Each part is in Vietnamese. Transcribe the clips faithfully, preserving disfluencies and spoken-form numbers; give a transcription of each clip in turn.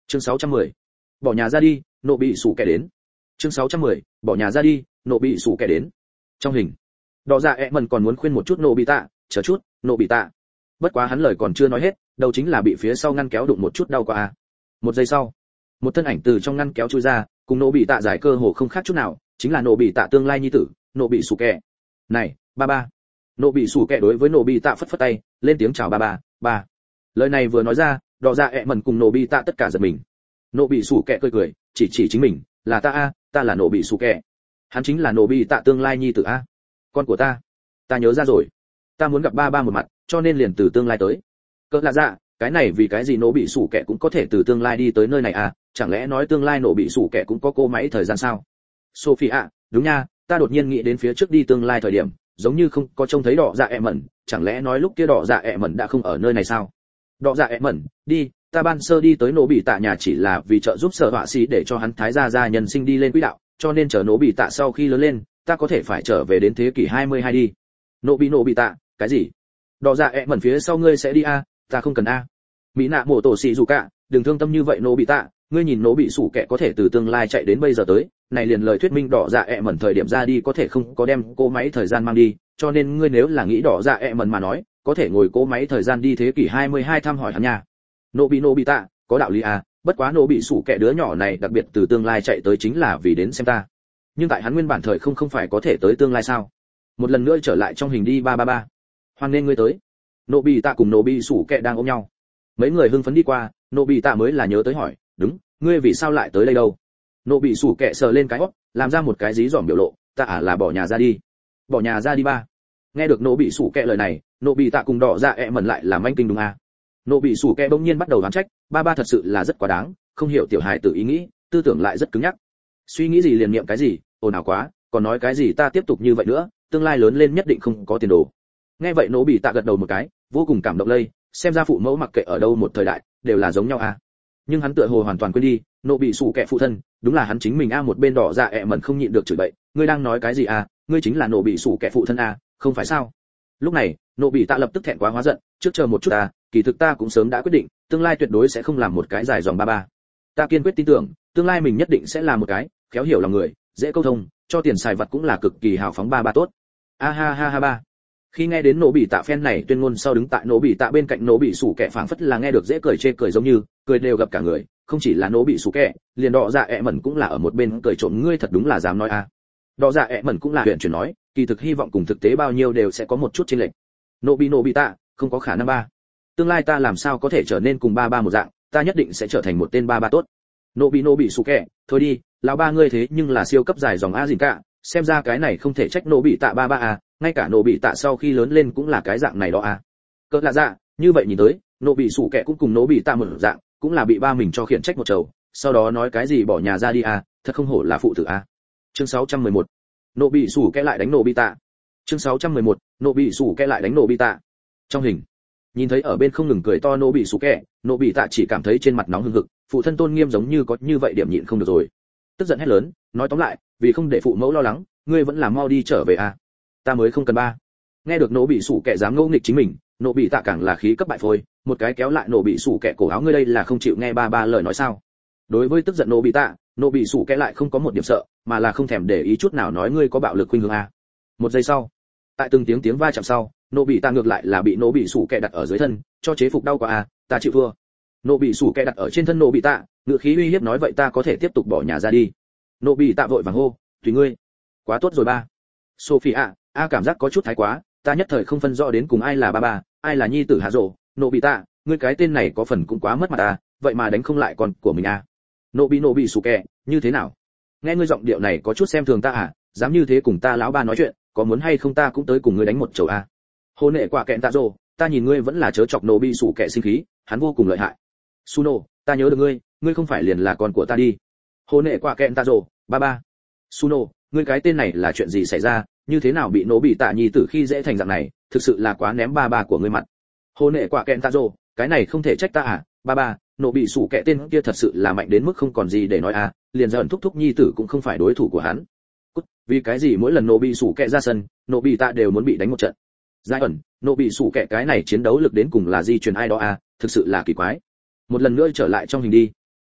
Chương sáu trăm mười. Bỏ nhà ra đi, nộ bị sủ kẻ đến. Chương sáu trăm mười. Bỏ nhà ra đi, nộ bị sủ kẻ đến. Trong hình, Đỏ Dạ ẹ mẩn còn muốn khuyên một chút nộ bị tạ, chờ chút, nộ bị tạ. Bất quá hắn lời còn chưa nói hết, đầu chính là bị phía sau ngăn kéo đụng một chút đau quá a. Một giây sau, một thân ảnh từ trong ngăn kéo chui ra, cùng nộ bị tạ giải cơ hồ không khác chút nào, chính là nộ bị tạ tương lai nhi tử, nộ bị sủ kẻ. Này, ba ba. Nộ bị sủ kẻ đối với nộ bị tạ phất phất tay, lên tiếng chào ba ba, ba. Lời này vừa nói ra, Đỏ Dạ ẹ mẩn cùng nộ bị tạ tất cả giật mình. Nộ bị sủ kẻ cười cười, chỉ chỉ chính mình, là ta a, ta là nộ bị sủ kẻ. Hắn chính là nộ bị tạ tương lai nhi tử a. Con của ta, ta nhớ ra rồi, ta muốn gặp ba ba một mặt, cho nên liền từ tương lai tới. Cỡ lạ dạ, cái này vì cái gì nộ bị sủ kẻ cũng có thể từ tương lai đi tới nơi này à, chẳng lẽ nói tương lai nộ bị sủ kẻ cũng có cô máy thời gian sao? Sophie ạ, đúng nha, ta đột nhiên nghĩ đến phía trước đi tương lai thời điểm, giống như không có trông thấy Đỏ Dạ ẹ mẩn, chẳng lẽ nói lúc kia Đỏ Dạ ẹ mẩn đã không ở nơi này sao? Đỏ Dạ ẹ mẩn, đi, ta ban sơ đi tới nổ bị tạ nhà chỉ là vì trợ giúp sở họa sĩ để cho hắn thái gia gia nhân sinh đi lên quỹ đạo, cho nên chờ nổ bị tạ sau khi lớn lên, ta có thể phải trở về đến thế kỷ hai mươi hai đi. Nổ bị nổ bị tạ, cái gì? Đỏ Dạ ẹ mẩn phía sau ngươi sẽ đi a, ta không cần a. Mỹ nạ mổ tổ xì dù cả, đừng thương tâm như vậy nổ bị tạ, ngươi nhìn nổ bị sủ kẻ có thể từ tương lai chạy đến bây giờ tới, này liền lời thuyết minh Đỏ Dạ ẹ mẩn thời điểm ra đi có thể không có đem cô máy thời gian mang đi, cho nên ngươi nếu là nghĩ Đỏ Dạ ẹ mẩn mà nói, có thể ngồi cô máy thời gian đi thế kỷ hai mươi hai thăm hỏi hắn nha. Nô bị nô bị tạ, có đạo lý à, bất quá nô bị sủ kẻ đứa nhỏ này đặc biệt từ tương lai chạy tới chính là vì đến xem ta. Nhưng tại hắn nguyên bản thời không không phải có thể tới tương lai sao? Một lần nữa trở lại trong hình đi ba ba ba. Hoan nên ngươi tới. Nô bị tạ cùng nô bị sủ kẻ đang ôm nhau. Mấy người hưng phấn đi qua, nô bị tạ mới là nhớ tới hỏi, đúng, ngươi vì sao lại tới đây đâu? Nô bị sủ kẻ sờ lên cái hót, làm ra một cái dí dỏm biểu lộ, ta à là bỏ nhà ra đi. Bỏ nhà ra đi ba. Nghe được nô bị sủ kẻ lời này, nô bị tạ cùng Đỏ Dạ ẹ mẩn lại làm manh kinh đúng à? Nộ bị sủ kẻ bỗng nhiên bắt đầu đoán trách, ba ba thật sự là rất quá đáng, không hiểu tiểu hài tự ý nghĩ, tư tưởng lại rất cứng nhắc. Suy nghĩ gì liền niệm cái gì, ồn ào quá, còn nói cái gì ta tiếp tục như vậy nữa, tương lai lớn lên nhất định không có tiền đồ. Nghe vậy Nộ bị tạ gật đầu một cái, vô cùng cảm động lây, xem ra phụ mẫu mặc kệ ở đâu một thời đại, đều là giống nhau à. Nhưng hắn tựa hồ hoàn toàn quên đi, Nộ bị sủ kẻ phụ thân, đúng là hắn chính mình a. Một bên Đỏ Dạ ẹ mẩn không nhịn được chửi bậy, ngươi đang nói cái gì à, ngươi chính là Nộ bị sủ kẻ phụ thân à, không phải sao? Lúc này, Nộ bị tạ lập tức thẹn quá hóa giận, trước chờ một chút à, kỳ thực ta cũng sớm đã quyết định, tương lai tuyệt đối sẽ không làm một cái dài dòng ba ba. Ta kiên quyết tin tưởng, tương lai mình nhất định sẽ là một cái khéo hiểu lòng người, dễ câu thông, cho tiền xài vật cũng là cực kỳ hào phóng ba ba tốt. A ha ha ha ba. Khi nghe đến Nộ bị tạ phen này tuyên ngôn sau đứng tại Nộ bị tạ bên cạnh Nộ bị sủ kẻ phảng phất là nghe được dễ cười chê cười giống như, cười đều gặp cả người, không chỉ là Nộ bị sủ kẻ, liền Đỏ Dạ ẹ mẩn cũng là ở một bên cười trộm, ngươi thật đúng là dám nói a. À. Đỏ Dạ ẹ mẩn cũng là huyền chuyển nói, kỳ thực hy vọng cùng thực tế bao nhiêu đều sẽ có một chút chênh lệch. Nộ bị nộ bị tạ, không có khả năng ba. Tương lai ta làm sao có thể trở nên cùng ba ba một dạng, ta nhất định sẽ trở thành một tên ba ba tốt. Nộ bị nộ bị sủ kẻ, thôi đi, lão ba ngươi thế nhưng là siêu cấp dài dòng a dìn cả, xem ra cái này không thể trách nộ bị tạ ba ba à, ngay cả nộ bị tạ sau khi lớn lên cũng là cái dạng này đó à. Cỡ lạ dạ, như vậy nhìn tới, nộ bị sủ kẻ cũng cùng nộ bị tạ một dạng, cũng là bị ba mình cho khiển trách một trầu, sau đó nói cái gì bỏ nhà ra đi à, thật không hổ là phụ tử à. Chương sáu trăm mười một. Nộ bị sủ kẻ lại đánh nộ bị tạ. Chương sáu trăm mười một. Nộ bị sủ kẻ lại đánh nộ bị tạ. Trong hình, nhìn thấy ở bên không ngừng cười to nộ bị sủ kẻ, nộ bị tạ chỉ cảm thấy trên mặt nóng hừng hực, phụ thân tôn nghiêm giống như có như vậy điểm nhịn không được rồi. Tức giận hét lớn, nói tóm lại, vì không để phụ mẫu lo lắng, ngươi vẫn là mau đi trở về à. Ta mới không cần ba. Nghe được nộ bị sủ kẻ dám ngỗ nghịch chính mình, nộ bị tạ càng là khí cấp bại phôi, một cái kéo lại nộ bị sủ kẻ cổ áo, ngươi đây là không chịu nghe ba ba lời nói sao? Đối với tức giận nộ bị tạ, nộ bị sủ kẻ lại không có một điểm sợ, mà là không thèm để ý chút nào nói ngươi có bạo lực khuynh hướng à. Một giây sau, tại từng tiếng tiếng va chạm sau, nộ bị tạ ngược lại là bị nộ bị sủ kẻ đặt ở dưới thân, cho chế phục đau quá à, ta chịu thua. Nộ bị sủ kẻ đặt ở trên thân nộ bị tạ, ngựa khí uy hiếp nói vậy ta có thể tiếp tục bỏ nhà ra đi. Nộ bị tạ vội vàng hô, tùy ngươi. Quá tốt rồi ba. Sophie ạ, a cảm giác có chút thái quá, ta nhất thời không phân rõ đến cùng ai là ba ba, ai là nhi tử hạ rồ. Nộ bị tạ, ngươi cái tên này có phần cũng quá mất mặt à, vậy mà đánh không lại con của mình à. Nộ bị nộ bị sủ kẻ, như thế nào? Nghe ngươi giọng điệu này có chút xem thường ta à, dám như thế cùng ta lão ba nói chuyện, có muốn hay không ta cũng tới cùng ngươi đánh một chầu à. Hôn nệ quả kẹn tạ rồ, ta nhìn ngươi vẫn là chớ chọc nộ bị sủ kẻ sinh khí, hắn vô cùng lợi hại. Suno, ta nhớ được ngươi, ngươi không phải liền là con của ta đi. Hôn nệ quả kẹn tạ rồ, ba ba. Suno, ngươi cái tên này là chuyện gì xảy ra, như thế nào bị nổ bị tạ nhi tử khi dễ thành dạng này, thực sự là quá ném ba ba của ngươi mặt. Hôn nệ quả kẹn tạ rồ, cái này không thể trách ta à, ba ba, nổ bị sủ kẻ tên kia thật sự là mạnh đến mức không còn gì để nói à, liền giận thúc thúc nhi tử cũng không phải đối thủ của hắn. Cút, vì cái gì mỗi lần nổ bị sủ kẻ ra sân, nổ bị tạ đều muốn bị đánh một trận. Giai ẩn, nổ bị sủ kẻ cái này chiến đấu lực đến cùng là di truyền ai đó à, thực sự là kỳ quái. Một lần nữa trở lại trong hình đi.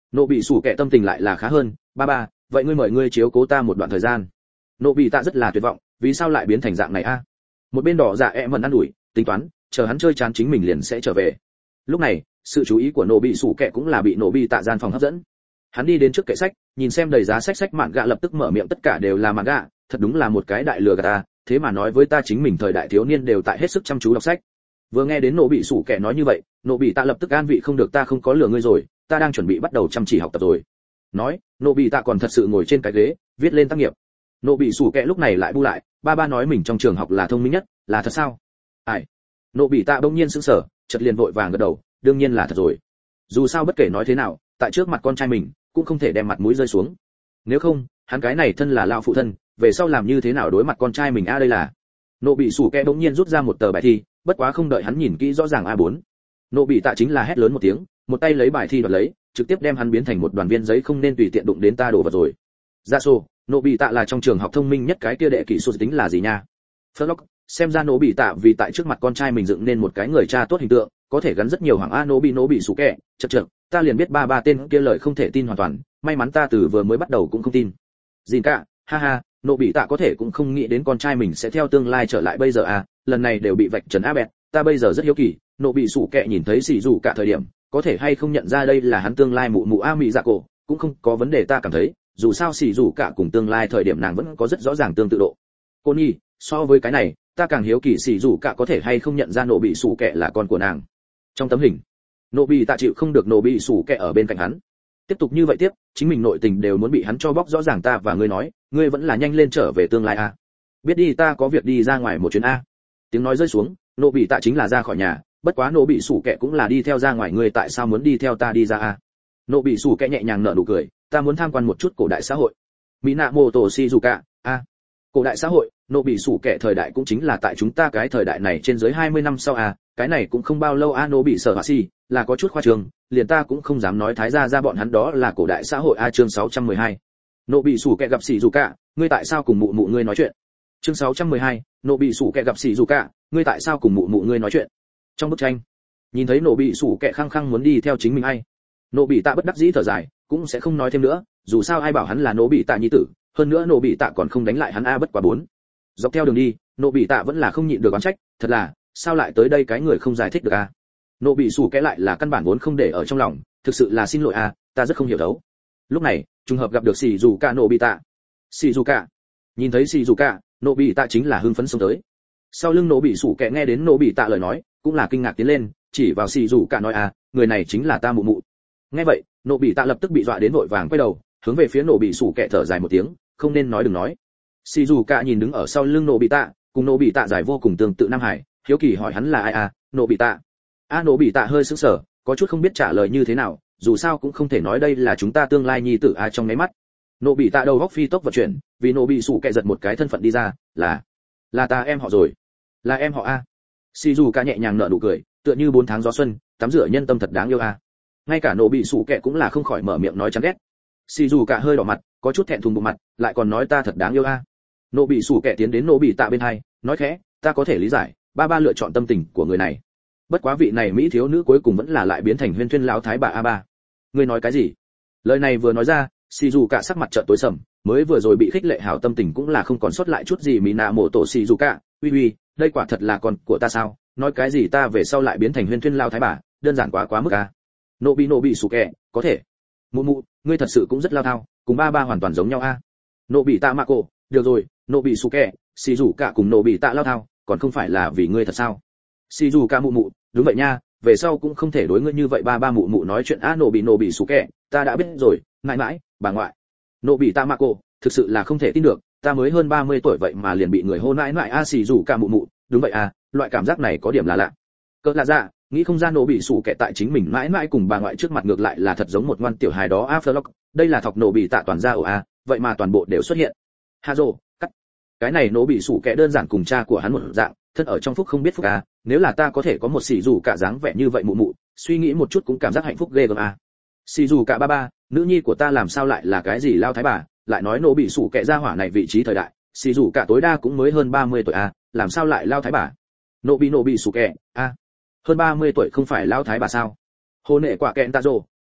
nộ bị sủ kẻ tâm tình lại là khá hơn. Ba ba, vậy ngươi mời ngươi chiếu cố ta một đoạn thời gian. Nộ bị tạ rất là tuyệt vọng, vì sao lại biến thành dạng này a? Một bên đỏ dạ e mần ăn ủi, tính toán chờ hắn chơi chán chính mình liền sẽ trở về. Lúc này sự chú ý của nộ bị sủ kẻ cũng là bị nộ bị tạ gian phòng hấp dẫn. Hắn đi đến trước kệ sách, nhìn xem đầy giá sách sách mạn gạ, lập tức mở miệng tất cả đều là mạn gạ, thật đúng là một cái đại lừa gạt ta, thế mà nói với ta chính mình thời đại thiếu niên đều tại hết sức chăm chú đọc sách. Vừa nghe đến nộ bị sủ kẻ nói như vậy, nộ bị tạ lập tức an vị không được, ta không có lừa ngươi rồi, ta đang chuẩn bị bắt đầu chăm chỉ học tập rồi. Nói, nộ bị tạ còn thật sự ngồi trên cái ghế, viết lên tác nghiệp. Nộ bị sủ kẻ lúc này lại bu lại, ba ba nói mình trong trường học là thông minh nhất, là thật sao? Ai? Nộ bị tạ bỗng nhiên sững sờ, chợt liền vội vàng gật đầu, đương nhiên là thật rồi. Dù sao bất kể nói thế nào, tại trước mặt con trai mình, cũng không thể đem mặt mũi rơi xuống. Nếu không, hắn cái này thân là lão phụ thân, về sau làm như thế nào đối mặt con trai mình a? Đây là. Nộ bị sủ kẻ bỗng nhiên rút ra một tờ bài thi, bất quá không đợi hắn nhìn kỹ rõ ràng a bốn. Nộ bị tạ chính là hét lớn một tiếng, một tay lấy bài thi đoạt lấy, trực tiếp đem hắn biến thành một đoàn viên giấy, không nên tùy tiện đụng đến ta đồ vật rồi. Ra sổ, nộ bị tạ là trong trường học thông minh nhất cái kia đệ kỷ số tính là gì nha? Furlock, xem ra nộ bị tạ vì tại trước mặt con trai mình dựng nên một cái người cha tốt hình tượng, có thể gắn rất nhiều hoàng a. Nộ bị nộ bị sủ kẻ, chậc chậc, ta liền biết ba ba tên kia lời không thể tin hoàn toàn, may mắn ta từ vừa mới bắt đầu cũng không tin. Dìn cả, ha ha, nộ bị tạ có thể cũng không nghĩ đến con trai mình sẽ theo tương lai trở lại bây giờ à, lần này đều bị vạch trần a bẹt, ta bây giờ rất hiếu kỳ, nộ bị sủ kẹ nhìn thấy xì dù cả thời điểm, có thể hay không nhận ra đây là hắn tương lai mụ mụ a mị dạ cổ, cũng không có vấn đề ta cảm thấy, dù sao xì dù cả cùng tương lai thời điểm nàng vẫn có rất rõ ràng tương tự độ. Cô nhi, so với cái này, ta càng hiếu kỳ xì dù cả có thể hay không nhận ra nộ bị sủ kẹ là con của nàng. Trong tấm hình, nộ bị tạ chịu không được nộ bị sủ kẹ ở bên cạnh hắn. Tiếp tục như vậy tiếp, chính mình nội tình đều muốn bị hắn cho bóc rõ ràng, ta và ngươi nói, ngươi vẫn là nhanh lên trở về tương lai a. Biết đi, ta có việc đi ra ngoài một chuyến a. Tiếng nói rơi xuống, nộ bị tạ chính là ra khỏi nhà, bất quá nộ bị sủ kẹ cũng là đi theo ra ngoài, ngươi tại sao muốn đi theo ta đi ra a? Nộ bị sủ kẹ nhẹ nhàng nở nụ cười, ta muốn tham quan một chút cổ đại xã hội. Minamoto Shizuka, a. Cổ đại xã hội, nộ bị sủ kẹ thời đại cũng chính là tại chúng ta cái thời đại này trên dưới hai mươi năm sau a, cái này cũng không bao lâu a. Nộ bị sở hạ si, là có chút khoa trương, liền ta cũng không dám nói thái gia ra bọn hắn đó là cổ đại xã hội a. Chương sáu trăm mười hai, nộ bị sủ kẹ gặp Shizuka, ngươi tại sao cùng mụ mụ ngươi nói chuyện? Chương sáu trăm mười hai, nộ bị sủ kẹ gặp Shizuka, ngươi tại sao cùng mụ mụ ngươi nói chuyện? Trong bức tranh, nhìn thấy nộ bị sủ kẹ khăng khăng muốn đi theo chính mình ai, nộ bị tạ bất đắc dĩ thở dài, cũng sẽ không nói thêm nữa, dù sao ai bảo hắn là nộ bị tạ nhi tử, hơn nữa nộ bị tạ còn không đánh lại hắn a. Bất quá bốn, dọc theo đường đi, nộ bị tạ vẫn là không nhịn được oán trách, thật là, sao lại tới đây cái người không giải thích được a. Nộ bị sủ kẹ lại là căn bản vốn không để ở trong lòng, thực sự là xin lỗi a, ta rất không hiểu đấu. Lúc này, trùng hợp gặp được Shizuka nộ bị tạ. Shizuka, nhìn thấy Shizuka, nộ bị tạ chính là hưng phấn xông tới. Sau lưng nộ bị sủ kẹ nghe đến nộ bị tạ lời nói, cũng là kinh ngạc tiến lên, chỉ vào Shizuka nói a, người này chính là ta mụ mụ. Nghe vậy, nộ bị tạ lập tức bị dọa đến vội vàng quay đầu, hướng về phía nộ bị sủ kẹ thở dài một tiếng, không nên nói đừng nói. Shizuka nhìn đứng ở sau lưng nộ bị tạ, cùng nộ bị tạ dài vô cùng tương tự nam hải, hiếu kỳ hỏi hắn là ai a. Nộ bị tạ. A. Nộ bị tạ hơi sững sờ, có chút không biết trả lời như thế nào, dù sao cũng không thể nói đây là chúng ta tương lai nhi tử a. Trong mấy mắt, nộ bị tạ đầu góc phi tốc vận chuyển, vì nộ bị sủ kẹ giật một cái thân phận đi ra, là là ta em họ rồi, là em họ a. Shizuka nhẹ nhàng nở nụ cười, tựa như bốn tháng gió xuân, tắm rửa nhân tâm thật đáng yêu a. Ngay cả nộ bị sủ kẹ cũng là không khỏi mở miệng nói chán ghét. Shizuka hơi đỏ mặt, có chút thẹn thùng bụng mặt, lại còn nói ta thật đáng yêu a. Nộ bị sủ kẹ tiến đến nộ bị tạ bên hai, nói khẽ, ta có thể lý giải, ba ba lựa chọn tâm tình của người này. Bất quá vị này mỹ thiếu nữ cuối cùng vẫn là lại biến thành huyên thuyên lão thái bà a ba. Ngươi nói cái gì? Lời này vừa nói ra, Shizuka sắc mặt chợt tối sầm, mới vừa rồi bị khích lệ hảo tâm tình cũng là không còn sót lại chút gì. Minamoto Shizuka, uy uy, đây quả thật là con của ta sao? Nói cái gì ta về sau lại biến thành huyên thuyên lão thái bà, đơn giản quá quá mức a. Nộ bị nộ bị sủ kẹ, có thể. Mụ mụ, ngươi thật sự cũng rất lao thao, cùng ba ba hoàn toàn giống nhau a. Nộ bị tạ mạ cổ, được rồi, nộ bị sủ kẹ, Shizuka cùng nộ bị tạ lao thao, còn không phải là vì ngươi thật sao? Shizuka mụ mụ, đúng vậy nha, về sau cũng không thể đối ngươi như vậy. Ba ba mụ mụ nói chuyện a. Nộ bị nộ bị sủ kẹ, ta đã biết rồi, mãi mãi, bà ngoại. Nộ bị tạ mạ cổ, thực sự là không thể tin được, ta mới hơn ba mươi tuổi vậy mà liền bị người hôn mãi mãi a. Shizuka mụ mụ, đúng vậy a, loại cảm giác này có điểm là lạ. Cỡ lạ dạ, nghĩ không ra nộ bị sủ kẹ tại chính mình mãi mãi cùng bà ngoại trước mặt ngược lại là thật giống một ngoan tiểu hài đó a. Furlock, đây là thọc nộ bị tạ toàn ra ổ a, vậy mà toàn bộ đều xuất hiện. Hazo, cắt. Cái này nộ bị sủ kẹ đơn giản cùng cha của hắn một dạng, thân ở trong phúc không biết phúc a, nếu là ta có thể có một xì dù cả dáng vẻ như vậy mụ mụ, suy nghĩ một chút cũng cảm giác hạnh phúc ghê gớm a. Xì dù cả ba ba, nữ nhi của ta làm sao lại là cái gì lao thái bà, lại nói nộ bị sủ kẹ ra hỏa này vị trí thời đại, xì dù cả tối đa cũng mới hơn ba mươi tuổi a, làm sao lại lao thái bà? Nộ bị nộ bị sủ kẹ, a. Hơn ba mươi tuổi không phải lao thái bà sao? Hồ nệ quả kẹn ta rồ, ân,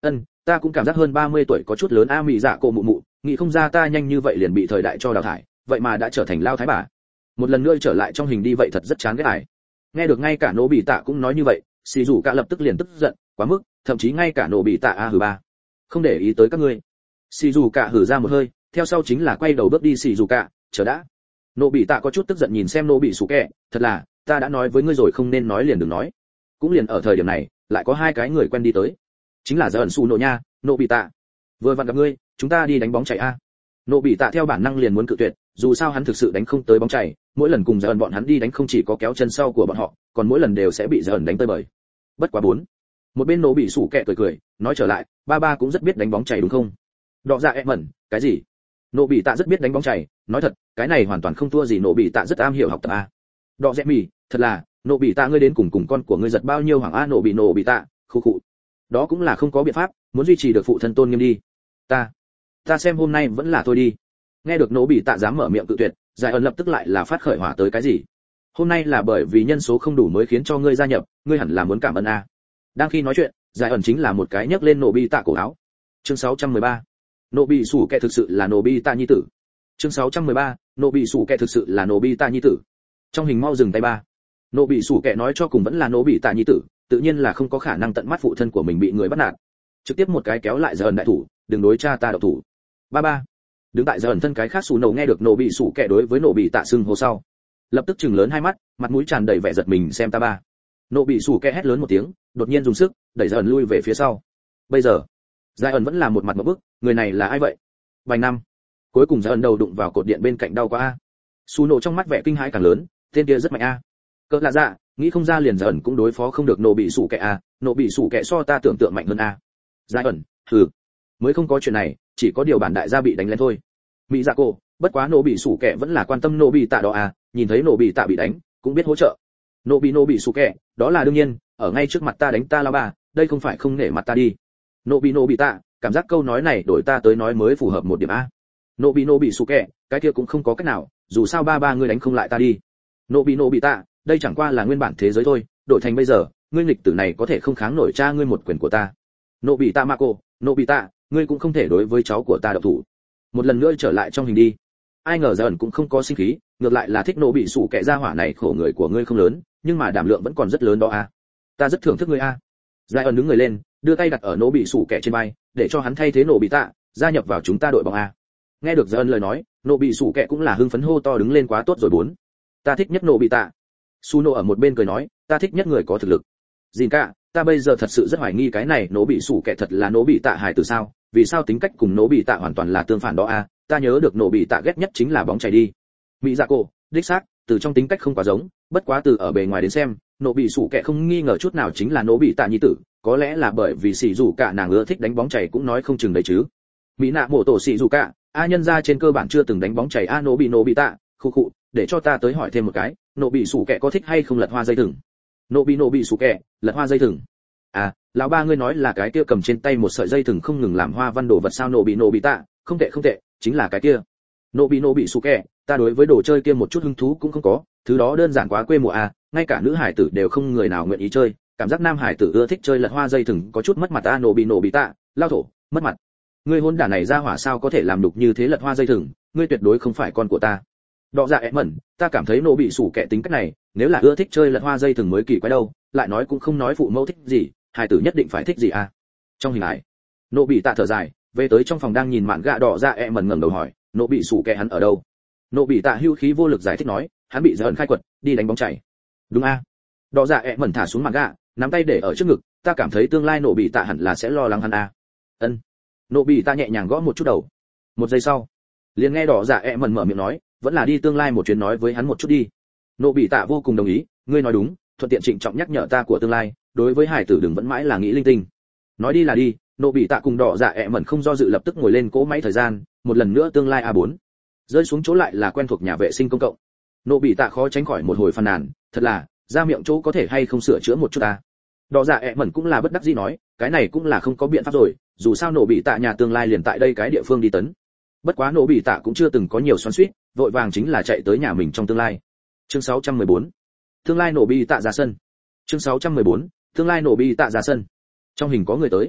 ta cũng cảm giác hơn ba mươi tuổi có chút lớn a. Mị Dạ cổ mụ mụ, nghĩ không ra ta nhanh như vậy liền bị thời đại cho đào thải, vậy mà đã trở thành lao thái bà. Một lần nữa trở lại trong hình đi vậy thật rất chán ghét ải. Nghe được ngay cả Nô Bị Tạ cũng nói như vậy, Xì Dù Cả lập tức liền tức giận, quá mức, thậm chí ngay cả Nô Bị Tạ a hừ ba. Không để ý tới các ngươi. Xì Dù Cả hừ ra một hơi, theo sau chính là quay đầu bước đi. Xì Dù Cả, chờ đã. Nô Bị Tạ có chút tức giận nhìn xem Nô Bị Sủ Kẹ, thật là, ta đã nói với ngươi rồi không nên nói liền đừng nói. Cũng liền ở thời điểm này, lại có hai cái người quen đi tới. Chính là Giơ ẩn Su Nô nha, Nô Bị Tạ. Vừa vặn gặp ngươi, chúng ta đi đánh bóng chày a. Nô Bị Tạ theo bản năng liền muốn cự tuyệt, dù sao hắn thực sự đánh không tới bóng chày, mỗi lần cùng Giơ ẩn bọn hắn đi đánh không chỉ có kéo chân sau của bọn họ, còn mỗi lần đều sẽ bị Giơ ẩn đánh tơi bời. Bất quá bốn. Một bên Nô Bị Sủ Kẹ cười cười, nói trở lại, ba ba cũng rất biết đánh bóng chày đúng không? Đọ dạ em mẩn, cái gì? Nô Bị Tạ rất biết đánh bóng chày, nói thật, cái này hoàn toàn không thua gì Nô Bị Tạ rất am hiểu học tập a. Đọ dẹ mì, thật là, Nô Bị Tạ ngươi đến cùng cùng con của ngươi giật bao nhiêu hoàng a. Nô Bị Nô Bị Tạ, khu khụ. Đó cũng là không có biện pháp, muốn duy trì được phụ thân tôn nghiêm đi. Ta, ta xem hôm nay vẫn là thôi đi. Nghe được Nô Bị Tạ dám mở miệng cự tuyệt, Giải ẩn lập tức lại là phát khởi hỏa tới cái gì? Hôm nay là bởi vì nhân số không đủ mới khiến cho ngươi gia nhập, ngươi hẳn là muốn cảm ơn a. Đang khi nói chuyện, Giải ẩn chính là một cái nhấc lên Nô Bị Tạ cổ áo. Chương sáu trăm mười ba. Nô Bị Sủ Kẹ thực sự là Nô Bị Tạ nhi tử. Chương sáu trăm mười ba. Nô Bị Sủ Kẹ thực sự là Nô Bị Tạ nhi tử. Trong hình mau dừng tay ba. Nô Bị Sủ Kẹ nói cho cùng vẫn là Nô Bị Tạ nhi tử, tự nhiên là không có khả năng tận mắt phụ thân của mình bị người bắt nạt. Trực tiếp một cái kéo lại Giải ẩn đại thủ, đừng đối cha ta độc thủ. Ba ba. Đứng tại Giải ẩn thân cái khác Sủ Nổ nghe được Nô Bị Sủ Kẹ đối với Nô Bị Tạ xưng hô sau, lập tức chừng lớn hai mắt, mặt mũi tràn đầy vẻ giật mình xem ta ba. Nô Bị Sủ Kẹ hét lớn một tiếng, đột nhiên dùng sức đẩy Giải ẩn lui về phía sau. Bây giờ, Giải ẩn vẫn là một mặt ngộp bức, người này là ai vậy? Vành năm. Cuối cùng Giải ẩn đầu đụng vào cột điện bên cạnh đau quá a. Sủ Nổ trong mắt vẻ kinh hãi càng lớn, tên kia rất mạnh a. Cỡ lạ dạ, nghĩ không ra liền Giải ẩn cũng đối phó không được Nô Bị Sủ Kẹ a, Nô Bị Sủ Kẹ so ta tưởng tượng mạnh hơn a. Giải ẩn, hừ, mới không có chuyện này, chỉ có điều bản đại gia bị đánh lên thôi. Mỹ Dạ Cổ, bất quá Nô Bị Sủ Kẹ vẫn là quan tâm Nô Bị Tạ đó a, nhìn thấy Nô Bị Tạ bị đánh, cũng biết hỗ trợ. Nô Bị Nô Bị Sủ Kẹ, đó là đương nhiên, ở ngay trước mặt ta đánh ta lao bà, đây không phải không nể mặt ta đi. Nô Bị Nô Bị Tạ, cảm giác câu nói này đổi ta tới nói mới phù hợp một điểm a. Nô Bị Nô Bị Sủ Kẹ, cái kia cũng không có cách nào, dù sao ba ba ngươi đánh không lại ta đi. Nô Bị Nô Bị Tạ, đây chẳng qua là nguyên bản thế giới thôi, đổi thành bây giờ, ngươi nghịch tử này có thể không kháng nổi cha ngươi một quyền của ta. Nô Bị Tạ Mako, Nô Bị Tạ, ngươi cũng không thể đối với cháu của ta động thủ. Một lần nữa trở lại trong hình đi. Ai ngờ Giơ ẩn cũng không có sinh khí, ngược lại là thích Nô Bị Sủ Kẹ ra hỏa này khổ người của ngươi không lớn, nhưng mà đảm lượng vẫn còn rất lớn đó a. Ta rất thưởng thức ngươi a. Giơ ẩn đứng người lên, đưa tay đặt ở Nô Bị Sủ Kẹ trên vai, để cho hắn thay thế Nô Bị Tạ, gia nhập vào chúng ta đội bóng a. Nghe được Giơ ẩn lời nói, Nô Bị Sủ Kẹ cũng là hưng phấn hô to đứng lên quá tốt rồi bốn. Ta thích nhất Nô Bị Tạ. Su Nô ở một bên cười nói, ta thích nhất người có thực lực. Dìn cả, ta bây giờ thật sự rất hoài nghi cái này Nô Bị Sủ Kẹ thật là Nô Bị Tạ hài từ sao? Vì sao tính cách cùng Nô Bị Tạ hoàn toàn là tương phản đó a? Ta nhớ được Nô Bị Tạ ghét nhất chính là bóng chày đi. Mỹ Dạ Cổ, đích xác, từ trong tính cách không quá giống, bất quá từ ở bề ngoài đến xem, Nô Bị Sủ Kẹ không nghi ngờ chút nào chính là Nô Bị Tạ nhi tử, có lẽ là bởi vì Sỉ Dù Cả nàng ưa thích đánh bóng chày cũng nói không chừng đấy chứ. Mỹ nạ mổ tổ Sỉ Dù Cả, a nhân gia trên cơ bản chưa từng đánh bóng chày a. Nô Bị Nô Bị Tạ, khu khụ, để cho ta tới hỏi thêm một cái, Nô Bị Sủ Kẹ có thích hay không lật hoa dây thừng? Nô Bị Nô Bị Sủ Kẹ, lật hoa dây thừng. À, lão ba ngươi nói là cái kia cầm trên tay một sợi dây thừng không ngừng làm hoa văn đồ vật sao? Nô Bị Nô Bị Tạ, không tệ không tệ, chính là cái kia. Nô Bị Nô Bị Sủ Kẹ, ta đối với đồ chơi kia một chút hứng thú cũng không có, thứ đó đơn giản quá quê mùa à, ngay cả nữ hải tử đều không người nào nguyện ý chơi, cảm giác nam hải tử ưa thích chơi lật hoa dây thừng có chút mất mặt ta. Nô Bị Nô Bị Tạ, lao thổ, mất mặt. Ngươi hôn đản này ra hỏa sao có thể làm đục như thế lật hoa dây thừng, ngươi tuyệt đối không phải con của ta. Đọ dạ ẹ mẩn, ta cảm thấy Nô Bị Sủ Kẹ tính cách này, nếu là ưa thích chơi lật hoa dây thừng mới kỳ quái đâu, lại nói cũng không nói phụ mẫu thích gì, hải tử nhất định phải thích gì à. Trong hình ảnh, Nô Bị Tạ thở dài, về tới trong phòng đang nhìn mạn gạ. Đọ dạ ẹ mẩn ngẩng đầu hỏi, Nô Bị Sủ Kẹ hắn ở đâu? Nô Bị Tạ hưu khí vô lực giải thích nói, hắn bị Giơ ẩn khai quật, đi đánh bóng chày. Đúng a. Đọ dạ ẹ mẩn thả xuống mạn gạ, nắm tay để ở trước ngực, ta cảm thấy tương lai Nô Bị Tạ hẳn là sẽ lo lắng hắn a. Ân. Nô Bị Tạ nhẹ nhàng gõ một chút đầu. Một giây sau, liền nghe Đọ dạ ẹ mẩn mở miệng nói, vẫn là đi tương lai một chuyến nói với hắn một chút đi. Nô Bị Tạ vô cùng đồng ý, ngươi nói đúng, thuận tiện trịnh trọng nhắc nhở ta của tương lai, đối với hải tử đừng vẫn mãi là nghĩ linh tinh. Nói đi là đi, Nô Bị Tạ cùng Đọ dạ ẹ mẩn không do dự lập tức ngồi lên cỗ máy thời gian, một lần nữa tương lai a bốn. Rơi xuống chỗ lại là quen thuộc nhà vệ sinh công cộng. Nô Bị Tạ khó tránh khỏi một hồi phàn nàn, thật là, ra miệng chỗ có thể hay không sửa chữa một chút ta. Đọ dạ ẹ mẩn cũng là bất đắc dĩ nói, cái này cũng là không có biện pháp rồi, dù sao Nô Bị Tạ nhà tương lai liền tại đây cái địa phương đi tấn. Bất quá Nô Bị Tạ cũng chưa từng có nhiều xoắn xuýt, vội vàng chính là chạy tới nhà mình trong tương lai. Chương sáu trăm mười bốn. Tương lai Nô Bị Tạ ra sân. Chương sáu trăm mười bốn. Tương lai Nô Bị Tạ ra sân. Trong hình có người tới.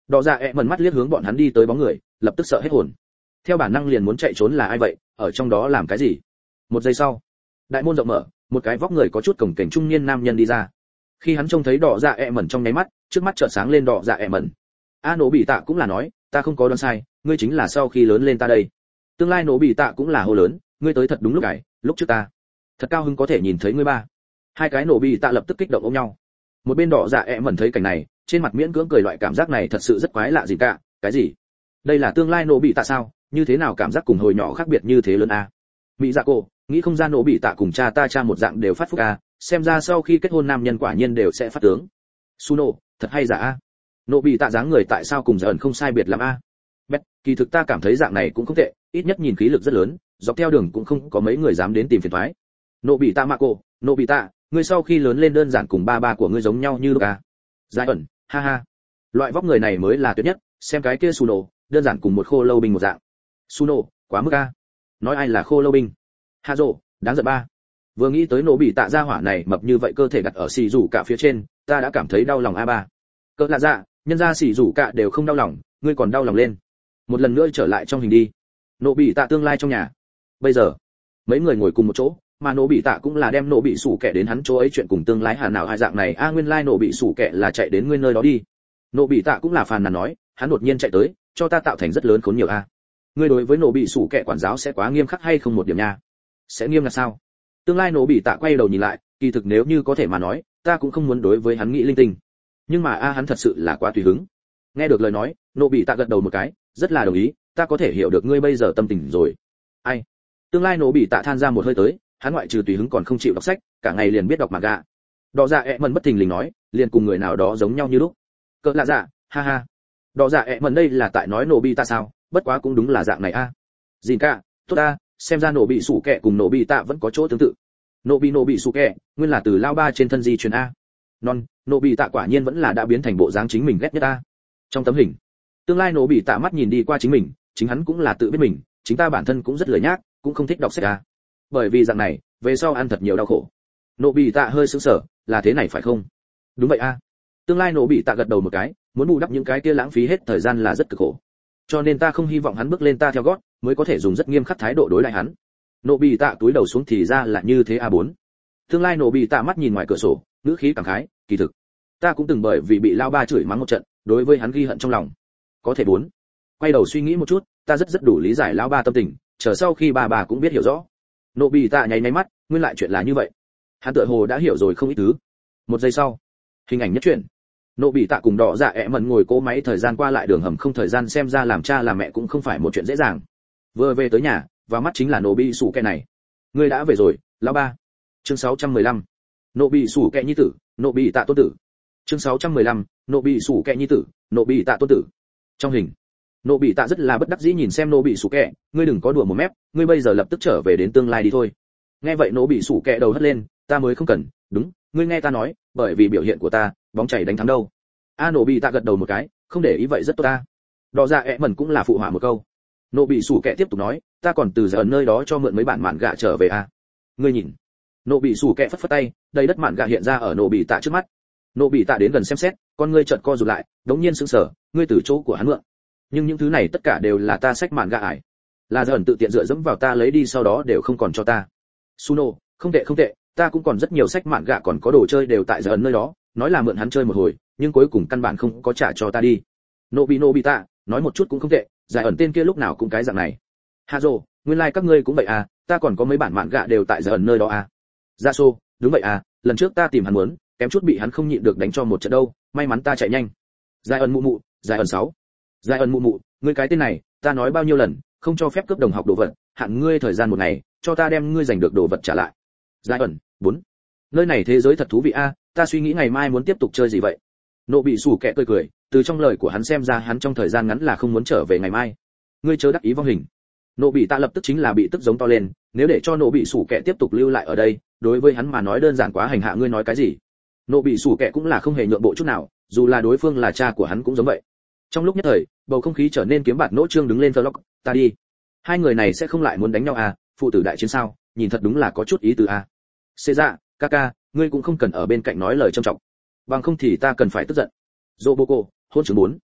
Đỏ dạ ẹ mẩn mắt liếc hướng bọn hắn đi tới bóng người, lập tức sợ hết hồn. Theo bản năng liền muốn chạy trốn là ai vậy, ở trong đó làm cái gì? Một giây sau, đại môn rộng mở, một cái vóc người có chút cổng kềnh trung niên nam nhân đi ra. Khi hắn trông thấy đỏ dạ ẹ mẩn trong nháy mắt, trước mắt chợt sáng lên đỏ dạ ẹ mẩn. A nổ bị tạ cũng là nói, ta không có đoán sai, ngươi chính là sau khi lớn lên ta đây. Tương lai nổ bị tạ cũng là hô lớn, ngươi tới thật đúng lúc này, lúc trước ta thật cao hứng có thể nhìn thấy ngươi ba. Hai cái nổ bị tạ lập tức kích động ôm nhau. Một bên đỏ dạ ẹ mẩn thấy cảnh này, trên mặt miễn cưỡng cười, loại cảm giác này thật sự rất quái lạ gì cả. Cái gì? Đây là tương lai nổ bị tạ sao? Như thế nào cảm giác cùng hồi nhỏ khác biệt như thế lớn a? À? Mỹ dạ cô, nghĩ không ra nổ bị tạ cùng cha ta cha một dạng đều phát phúc a, xem ra sau khi kết hôn nam nhân quả nhiên đều sẽ phát tướng. Suno, thật hay giả a? Nổ bị tạ dáng người tại sao cùng giờ ẩn không sai biệt lắm a? Bét, kỳ thực ta cảm thấy dạng này cũng không tệ, ít nhất nhìn khí lực rất lớn, dọc theo đường cũng không có mấy người dám đến tìm phiền toái. Nổ bị tạ mạ cô, nổ bị tạ, ngươi sau khi lớn lên đơn giản cùng ba ba của ngươi giống nhau như lúc à? Giải ẩn, ha ha. Loại vóc người này mới là tuyệt nhất, xem cái kia Suno, đơn giản cùng một khô lâu binh một dạng. Suno, quá mức a. Nói ai là khô lâu binh? Hazo, đáng giận ba. Vừa nghĩ tới nổ bị tạ ra hỏa này mập như vậy cơ thể đặt ở xì rủ cả phía trên, ta đã cảm thấy đau lòng a ba. Cỡ lạ dạ, nhân ra xì rủ cả đều không đau lòng, ngươi còn đau lòng lên. Một lần nữa trở lại trong hình đi. Nổ bị tạ tương lai trong nhà. Bây giờ, mấy người ngồi cùng một chỗ, mà nổ bị tạ cũng là đem nổ bị sủ kẻ đến hắn chỗ ấy chuyện cùng tương lai hà nào hai dạng này a à, nguyên lai nổ bị sủ kẻ là chạy đến nguyên nơi đó đi. Nổ bị tạ cũng là phàn nàn nói, hắn đột nhiên chạy tới, cho ta tạo thành rất lớn khốn nhiều a. À. Ngươi đối với nổ bị sủ kẻ quản giáo sẽ quá nghiêm khắc hay không một điểm nha? Sẽ nghiêm là sao? Tương lai nổ bị tạ quay đầu nhìn lại, kỳ thực nếu như có thể mà nói, ta cũng không muốn đối với hắn nghĩ linh tinh. Nhưng mà a à, hắn thật sự là quá tùy hứng. Nghe được lời nói, nổ bị tạ gật đầu một cái, rất là đồng ý, ta có thể hiểu được ngươi bây giờ tâm tình rồi. Ai? Tương lai nổ bị tạ than ra một hơi tới, hắn ngoại trừ tùy hứng còn không chịu đọc sách, cả ngày liền biết đọc manga. Đỏ dạ ẹ mần bất thình lình nói, liền cùng người nào đó giống nhau như lúc. Cỡ lạ dạ, ha ha. Đỏ dạ ẹ mần đây là tại nói nổ bị tạ sao? Bất quá cũng đúng là dạng này a. À. Dìn cả, tốt a, xem ra nổ bị sủ kẹ cùng nổ bị tạ vẫn có chỗ tương tự. Nổ bị nổ bị sủ kẹ, nguyên là từ lao ba trên thân di truyền a. Non, nổ bị tạ quả nhiên vẫn là đã biến thành bộ dáng chính mình ghét nhất a. Trong tấm hình, tương lai nổ bị tạ mắt nhìn đi qua chính mình, chính hắn cũng là tự biết mình, chính ta bản thân cũng rất lười nhác, cũng không thích đọc sách a. Bởi vì dạng này, về sau ăn thật nhiều đau khổ. Nổ bị tạ hơi sững sờ, là thế này phải không? Đúng vậy a. Tương lai nổ bị tạ gật đầu một cái, muốn bù đắp những cái kia lãng phí hết thời gian là rất cực khổ. Cho nên ta không hy vọng hắn bước lên ta theo gót, mới có thể dùng rất nghiêm khắc thái độ đối lại hắn. Nổ bị tạ túi đầu xuống thì ra là như thế a bốn. Tương lai nổ bị tạ mắt nhìn ngoài cửa sổ, ngữ khí cảm khái, kỳ thực, ta cũng từng bởi vì bị lao ba chửi mắng một trận, đối với hắn ghi hận trong lòng. Có thể bốn. Quay đầu suy nghĩ một chút, ta rất rất đủ lý giải lao ba tâm tình, chờ sau khi bà bà cũng biết hiểu rõ. Nổ bị tạ nháy nháy mắt, nguyên lại chuyện là như vậy. Hắn tựa hồ đã hiểu rồi không ít thứ. Một giây sau, hình ảnh nhất chuyển. Nổ bị tạ cùng đỏ dạ ẹ mần ngồi cố máy thời gian qua lại đường hầm không thời gian, xem ra làm cha làm mẹ cũng không phải một chuyện dễ dàng. Vừa về tới nhà, và mắt chính là nổ bị sủ kẹ này. Ngươi đã về rồi, lão ba. Chương sáu trăm mười lăm. Nổ bị sủ kẹ nhi tử, nổ bị tạ tôn tử. Chương sáu trăm mười lăm. Nổ bị sủ kẹ nhi tử, nổ bị tạ tôn tử. Trong hình, nổ bị tạ rất là bất đắc dĩ nhìn xem nổ bị sủ kẹ, ngươi đừng có đùa một mép, ngươi bây giờ lập tức trở về đến tương lai đi thôi. Nghe vậy nổ bị sủ kẹ đầu hất lên, ta mới không cần, đúng, ngươi nghe ta nói, bởi vì biểu hiện của ta, bóng chảy đánh thắng đâu. A nổ bị tạ gật đầu một cái, không để ý vậy rất tốt ta. Đỏ dạ ẹ mẩn cũng là phụ họa một câu. Nổ bị sủ kẹ tiếp tục nói, ta còn từ giờ ở nơi đó cho mượn mấy bản mạn gạ trở về a. Ngươi nhìn. Nổ bị sủ kẹ phất phất tay, đầy đất mạn gạ hiện ra ở nổ bị tạ trước mắt. Nổ bị tạ đến gần xem xét, con ngươi chợt co rụt lại, đống nhiên sững sờ, ngươi từ chỗ của hắn mượn. Nhưng những thứ này tất cả đều là ta sách mạn gạ ải. Là giờ ẩn tự tiện dựa dẫm vào ta lấy đi, sau đó đều không còn cho ta. Suno, không tệ không tệ, ta cũng còn rất nhiều sách mạn gạ còn có đồ chơi đều tại giờ ẩn nơi đó, nói là mượn hắn chơi một hồi, nhưng cuối cùng căn bản không có trả cho ta đi. Nobi Nobita, nói một chút cũng không tệ, giải ẩn tên kia lúc nào cũng cái dạng này. Hazo, nguyên lai like các ngươi cũng vậy à, ta còn có mấy bản mạn gạ đều tại giờ ẩn nơi đó à. Yaso, đúng vậy à, lần trước ta tìm hắn muốn, kém chút bị hắn không nhịn được đánh cho một trận đâu, may mắn ta chạy nhanh. Giải ẩn mụ mụ, giải ẩn sáu. Giải ẩn mụ mụ, ngươi cái tên này, ta nói bao nhiêu lần, không cho phép cướp đồng học đồ vật, hạn ngươi thời gian một ngày, cho ta đem ngươi giành được đồ vật trả lại. Giải ẩn, bốn. Nơi này thế giới thật thú vị a, à, ta suy nghĩ ngày mai muốn tiếp tục chơi gì vậy. Nộ bị sủ kẹ cười cười, từ trong lời của hắn xem ra hắn trong thời gian ngắn là không muốn trở về ngày mai. Ngươi chớ đắc ý vong hình. Nộ bị tạ lập tức chính là bị tức giống to lên, nếu để cho nộ bị sủ kẹ tiếp tục lưu lại ở đây, đối với hắn mà nói đơn giản quá hành hạ, ngươi nói cái gì. Nộ bị sủ kẹ cũng là không hề nhượng bộ chút nào, dù là đối phương là cha của hắn cũng giống vậy. Trong lúc nhất thời, bầu không khí trở nên kiếm bạt nỗ trương đứng lên vlog, ta đi. Hai người này sẽ không lại muốn đánh nhau à, phụ tử đại chiến sao, nhìn thật đúng là có chút ý tứ à. Xê dạ, Kaka, ngươi cũng không cần ở bên cạnh nói lời trâm trọng, bằng không thì ta cần phải tức giận. Roboko, hôn chứng bốn.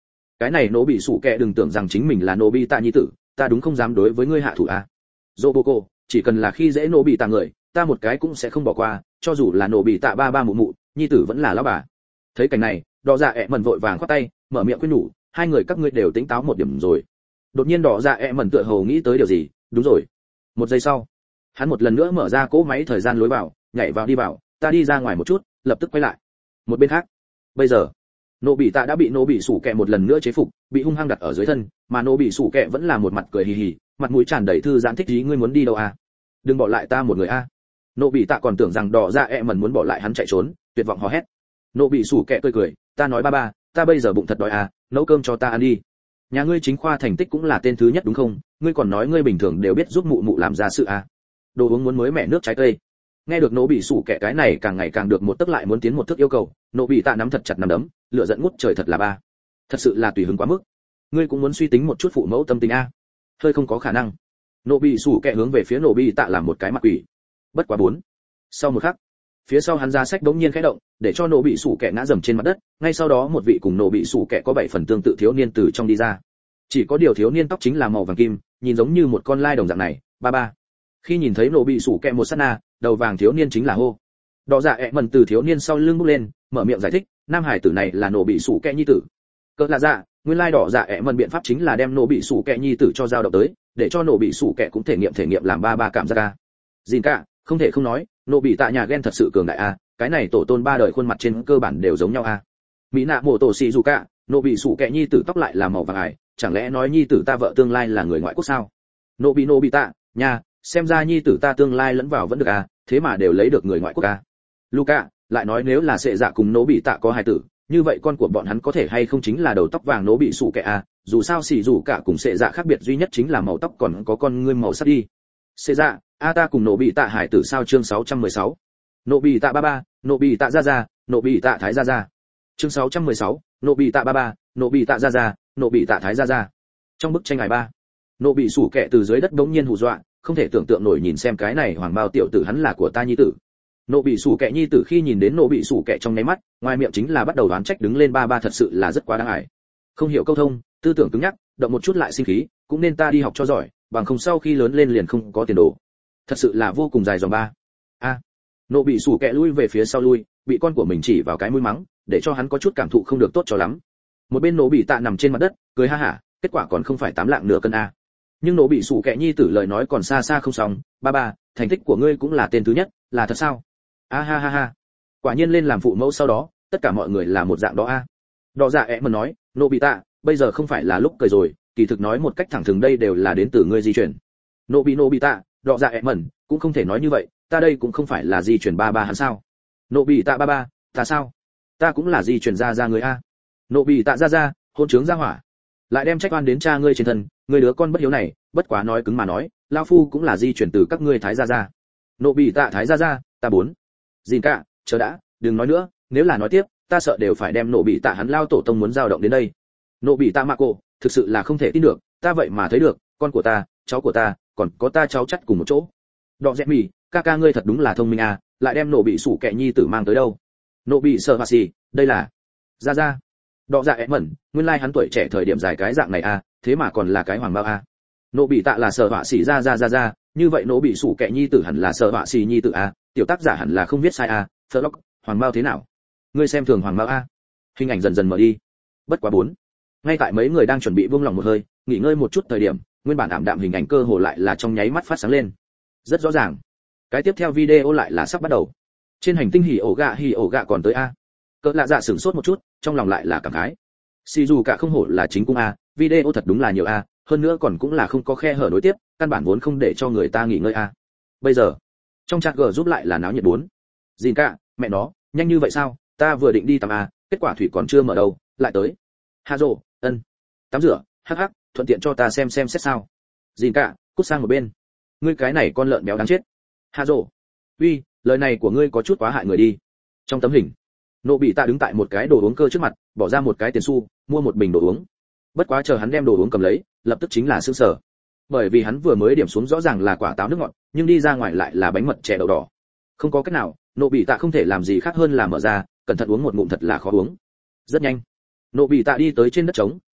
cái này nô bị sủ kẹ đừng tưởng rằng chính mình là nô bị tạ nhi tử, ta đúng không dám đối với ngươi hạ thủ à. Roboko, chỉ cần là khi dễ nô bị tạ người, ta một cái cũng sẽ không bỏ qua, cho dù là nô bị tạ ba ba mụ mụ, nhi tử vẫn là lão bà. Thấy cảnh này, đỏ dạ ẹ mẩn vội vàng khoát tay, mở miệng khuyên nhủ, hai người các ngươi đều tính táo một điểm rồi. Đột nhiên đỏ dạ ẹ mẩn tựa hồ nghĩ tới điều gì, đúng rồi. Một giây sau, hắn một lần nữa mở ra cỗ máy thời gian lối vào, nhảy vào đi vào, ta đi ra ngoài một chút, lập tức quay lại. Một bên khác, bây giờ nô bị tạ đã bị nô bị sủ kẹ một lần nữa chế phục, bị hung hăng đặt ở dưới thân, mà nô bị sủ kẹ vẫn là một mặt cười hì hì, mặt mũi tràn đầy thư giãn thích ý. Ngươi muốn đi đâu à? Đừng bỏ lại ta một người a. À. Nô bị tạ còn tưởng rằng đỏ dạ ẹ mẩn muốn bỏ lại hắn chạy trốn, tuyệt vọng hò hét. Nô bị sủ kẹ cười cười, ta nói ba ba, ta bây giờ bụng thật đói à, nấu cơm cho ta ăn đi. Nhà ngươi chính khoa thành tích cũng là tên thứ nhất đúng không? Ngươi còn nói ngươi bình thường đều biết giúp mụ mụ làm ra sự à? Đồ uống muốn mới mẻ nước trái cây. Nghe được nô bị sủ kẹ cái này càng ngày càng được một tức lại muốn tiến một thước yêu cầu, nô bị tạ nắm thật chặt nắm đấm, lửa giận ngút trời thật là ba. Thật sự là tùy hứng quá mức. Ngươi cũng muốn suy tính một chút phụ mẫu tâm tình a. Hơi không có khả năng. Nô bị sủ kẹ hướng về phía nô bị tạ làm một cái mặt quỷ. Bất quá bốn. Sau một khắc, phía sau hắn ra sách đống nhiên khẽ động, để cho nô bị sủ kẹ ngã dầm trên mặt đất, ngay sau đó một vị cùng nô bị sủ kẹ có bảy phần tương tự thiếu niên từ trong đi ra. Chỉ có điều thiếu niên tóc chính là màu vàng kim, nhìn giống như một con lai đồng dạng này, ba ba. Khi nhìn thấy nô bị sủ kẹ một sát na, đầu vàng thiếu niên chính là hô. Đỏ dạ ẹ mẩn từ thiếu niên sau lưng bước lên, mở miệng giải thích, nam hải tử này là nô bị sủ kẹ nhi tử. Cỡ là dạ, nguyên lai đỏ dạ ẹ mẩn biện pháp chính là đem nô bị sủ kẹ nhi tử cho giao động tới, để cho nô bị sủ kẹ cũng thể nghiệm thể nghiệm làm ba ba cảm giác a. Dìn cả, không thể không nói, nô bị tạ nhà ghen thật sự cường đại a, cái này tổ tôn ba đời khuôn mặt trên cơ bản đều giống nhau a. Mỹ nạ mổ tổ xì dù cả, nô bị sủ kẹ nhi tử tóc lại là màu vàng ải, chẳng lẽ nói nhi tử ta vợ tương lai là người ngoại quốc sao? Nô bị nô bị tạ, nha, xem ra nhi tử ta tương lai lẫn vào vẫn được a, thế mà đều lấy được người ngoại quốc a. Luca, lại nói nếu là sệ dạ cùng nô bị tạ có hai tử, như vậy con của bọn hắn có thể hay không chính là đầu tóc vàng nô bị sủ kẹ a, dù sao xì dù cả cùng sệ dạ khác biệt duy nhất chính là màu tóc còn có con ngươi màu sắc đi. Sệ dạ, a ta cùng nô bị tạ hải tử sao chương sáu trăm mười sáu. Nô bị tạ ba ba, nô bị tạ ra ra, nô bị tạ thái ra ra. Chương sáu trăm mười sáu, nô bị tạ ba ba, nô bị tạ ra ra, nô bị tạ thái ra ra. Trong bức tranh ảnh ba, nô bị sủ kẹ từ dưới đất bỗng nhiên hù dọa, không thể tưởng tượng nổi nhìn xem cái này hoàng bao tiểu tử hắn là của ta nhi tử. Nô bị sủ kẹ nhi tử khi nhìn đến nô bị sủ kẹ trong nháy mắt, ngoài miệng chính là bắt đầu đoán trách đứng lên ba ba thật sự là rất quá đáng ải. Không hiểu câu thông, tư tưởng cứng nhắc, động một chút lại sinh khí, cũng nên ta đi học cho giỏi, bằng không sau khi lớn lên liền không có tiền đồ. Thật sự là vô cùng dài dòng ba. A. À, nô bị sủ kẹ lui về phía sau lui, bị con của mình chỉ vào cái mũi mắng, để cho hắn có chút cảm thụ không được tốt cho lắm. Một bên nô bị tạ nằm trên mặt đất, cười ha hả, kết quả còn không phải tám lạng nửa cân a. Nhưng nô bị sủ kẹ nhi tử lời nói còn xa xa không xong, ba ba, thành tích của ngươi cũng là tên thứ nhất, là thật sao? A ha ha ha. Quả nhiên lên làm phụ mẫu sau đó, tất cả mọi người là một dạng đó a. Đỏ dạ ẹ mẩn nói, nô bị tạ, bây giờ không phải là lúc cười rồi, kỳ thực nói một cách thẳng thừng đây đều là đến từ ngươi di chuyển. Nô bị nô bị tạ, đỏ dạ ẹ mẩn, cũng không thể nói như vậy, ta đây cũng không phải là di chuyển ba ba hắn sao? Nô bị tạ ba ba, ta sao? Ta cũng là di chuyển ra ra người a. Nô bị tạ ra ra, hôn trướng ra hỏa. Lại đem trách oan đến cha ngươi trên thân, ngươi đứa con bất hiếu này, bất quá nói cứng mà nói, lão phu cũng là di chuyển từ các ngươi thái gia gia. Nô bị tạ thái gia gia, ta bốn. Dìn cả, chờ đã, đừng nói nữa, nếu là nói tiếp, ta sợ đều phải đem nô bị tạ hắn lao tổ tông muốn dao động đến đây. Nô bị tạ mạ cổ, thực sự là không thể tin được, ta vậy mà thấy được, con của ta, cháu của ta, còn có ta cháu chắt cùng một chỗ. Đọ dẹp mì, ca ca ngươi thật đúng là thông minh à, lại đem nô bị sủ kẹ nhi tử mang tới đâu? Nô bị sợ hả gì, đây là gia gia. Đọ dạ ẹ mẩn, nguyên lai hắn tuổi trẻ thời điểm dài cái dạng này à, thế mà còn là cái hoàng bao à. Nô bị tạ là sợ họa xỉ ra ra ra ra, như vậy nô bị sủ kẹ nhi tử hẳn là sợ họa xỉ nhi tử à, tiểu tác giả hẳn là không viết sai à, Sherlock, hoàng bao thế nào? Ngươi xem thường hoàng bao à? Hình ảnh dần dần mở đi. Bất quá bốn. Ngay tại mấy người đang chuẩn bị buông lòng một hơi, nghỉ ngơi một chút thời điểm, nguyên bản ảm đạm hình ảnh cơ hồ lại là trong nháy mắt phát sáng lên. Rất rõ ràng. Cái tiếp theo video lại là sắp bắt đầu. Trên hành tinh hỉ ổ gạ hỉ ổ gạ còn tới a. Cỡ lạ dạ sửng sốt một chút, trong lòng lại là cảm khái. Xì dù cả không hổ là chính cung a, video thật đúng là nhiều a, hơn nữa còn cũng là không có khe hở nối tiếp, căn bản vốn không để cho người ta nghỉ ngơi a. Bây giờ, trong chat G giúp lại là náo nhiệt bốn. Dìn cả, mẹ nó, nhanh như vậy sao? Ta vừa định đi tắm a, kết quả thủy còn chưa mở đâu, lại tới. Hà rồ, ân. Tắm rửa, hắc hắc, thuận tiện cho ta xem xem xét sao. Dìn cả, cút sang một bên. Ngươi cái này con lợn béo đáng chết. Hà rồ. Uy, lời này của ngươi có chút quá hại người đi. Trong tấm hình, nô bị tạ đứng tại một cái đồ uống cơ trước mặt, bỏ ra một cái tiền xu, mua một bình đồ uống. Bất quá chờ hắn đem đồ uống cầm lấy, lập tức chính là sững sờ. Bởi vì hắn vừa mới điểm xuống rõ ràng là quả táo nước ngọt, nhưng đi ra ngoài lại là bánh mật chè đậu đỏ. Không có cách nào, nô bị tạ không thể làm gì khác hơn là mở ra, cẩn thận uống một ngụm thật là khó uống. Rất nhanh, nô bị tạ đi tới trên đất trống,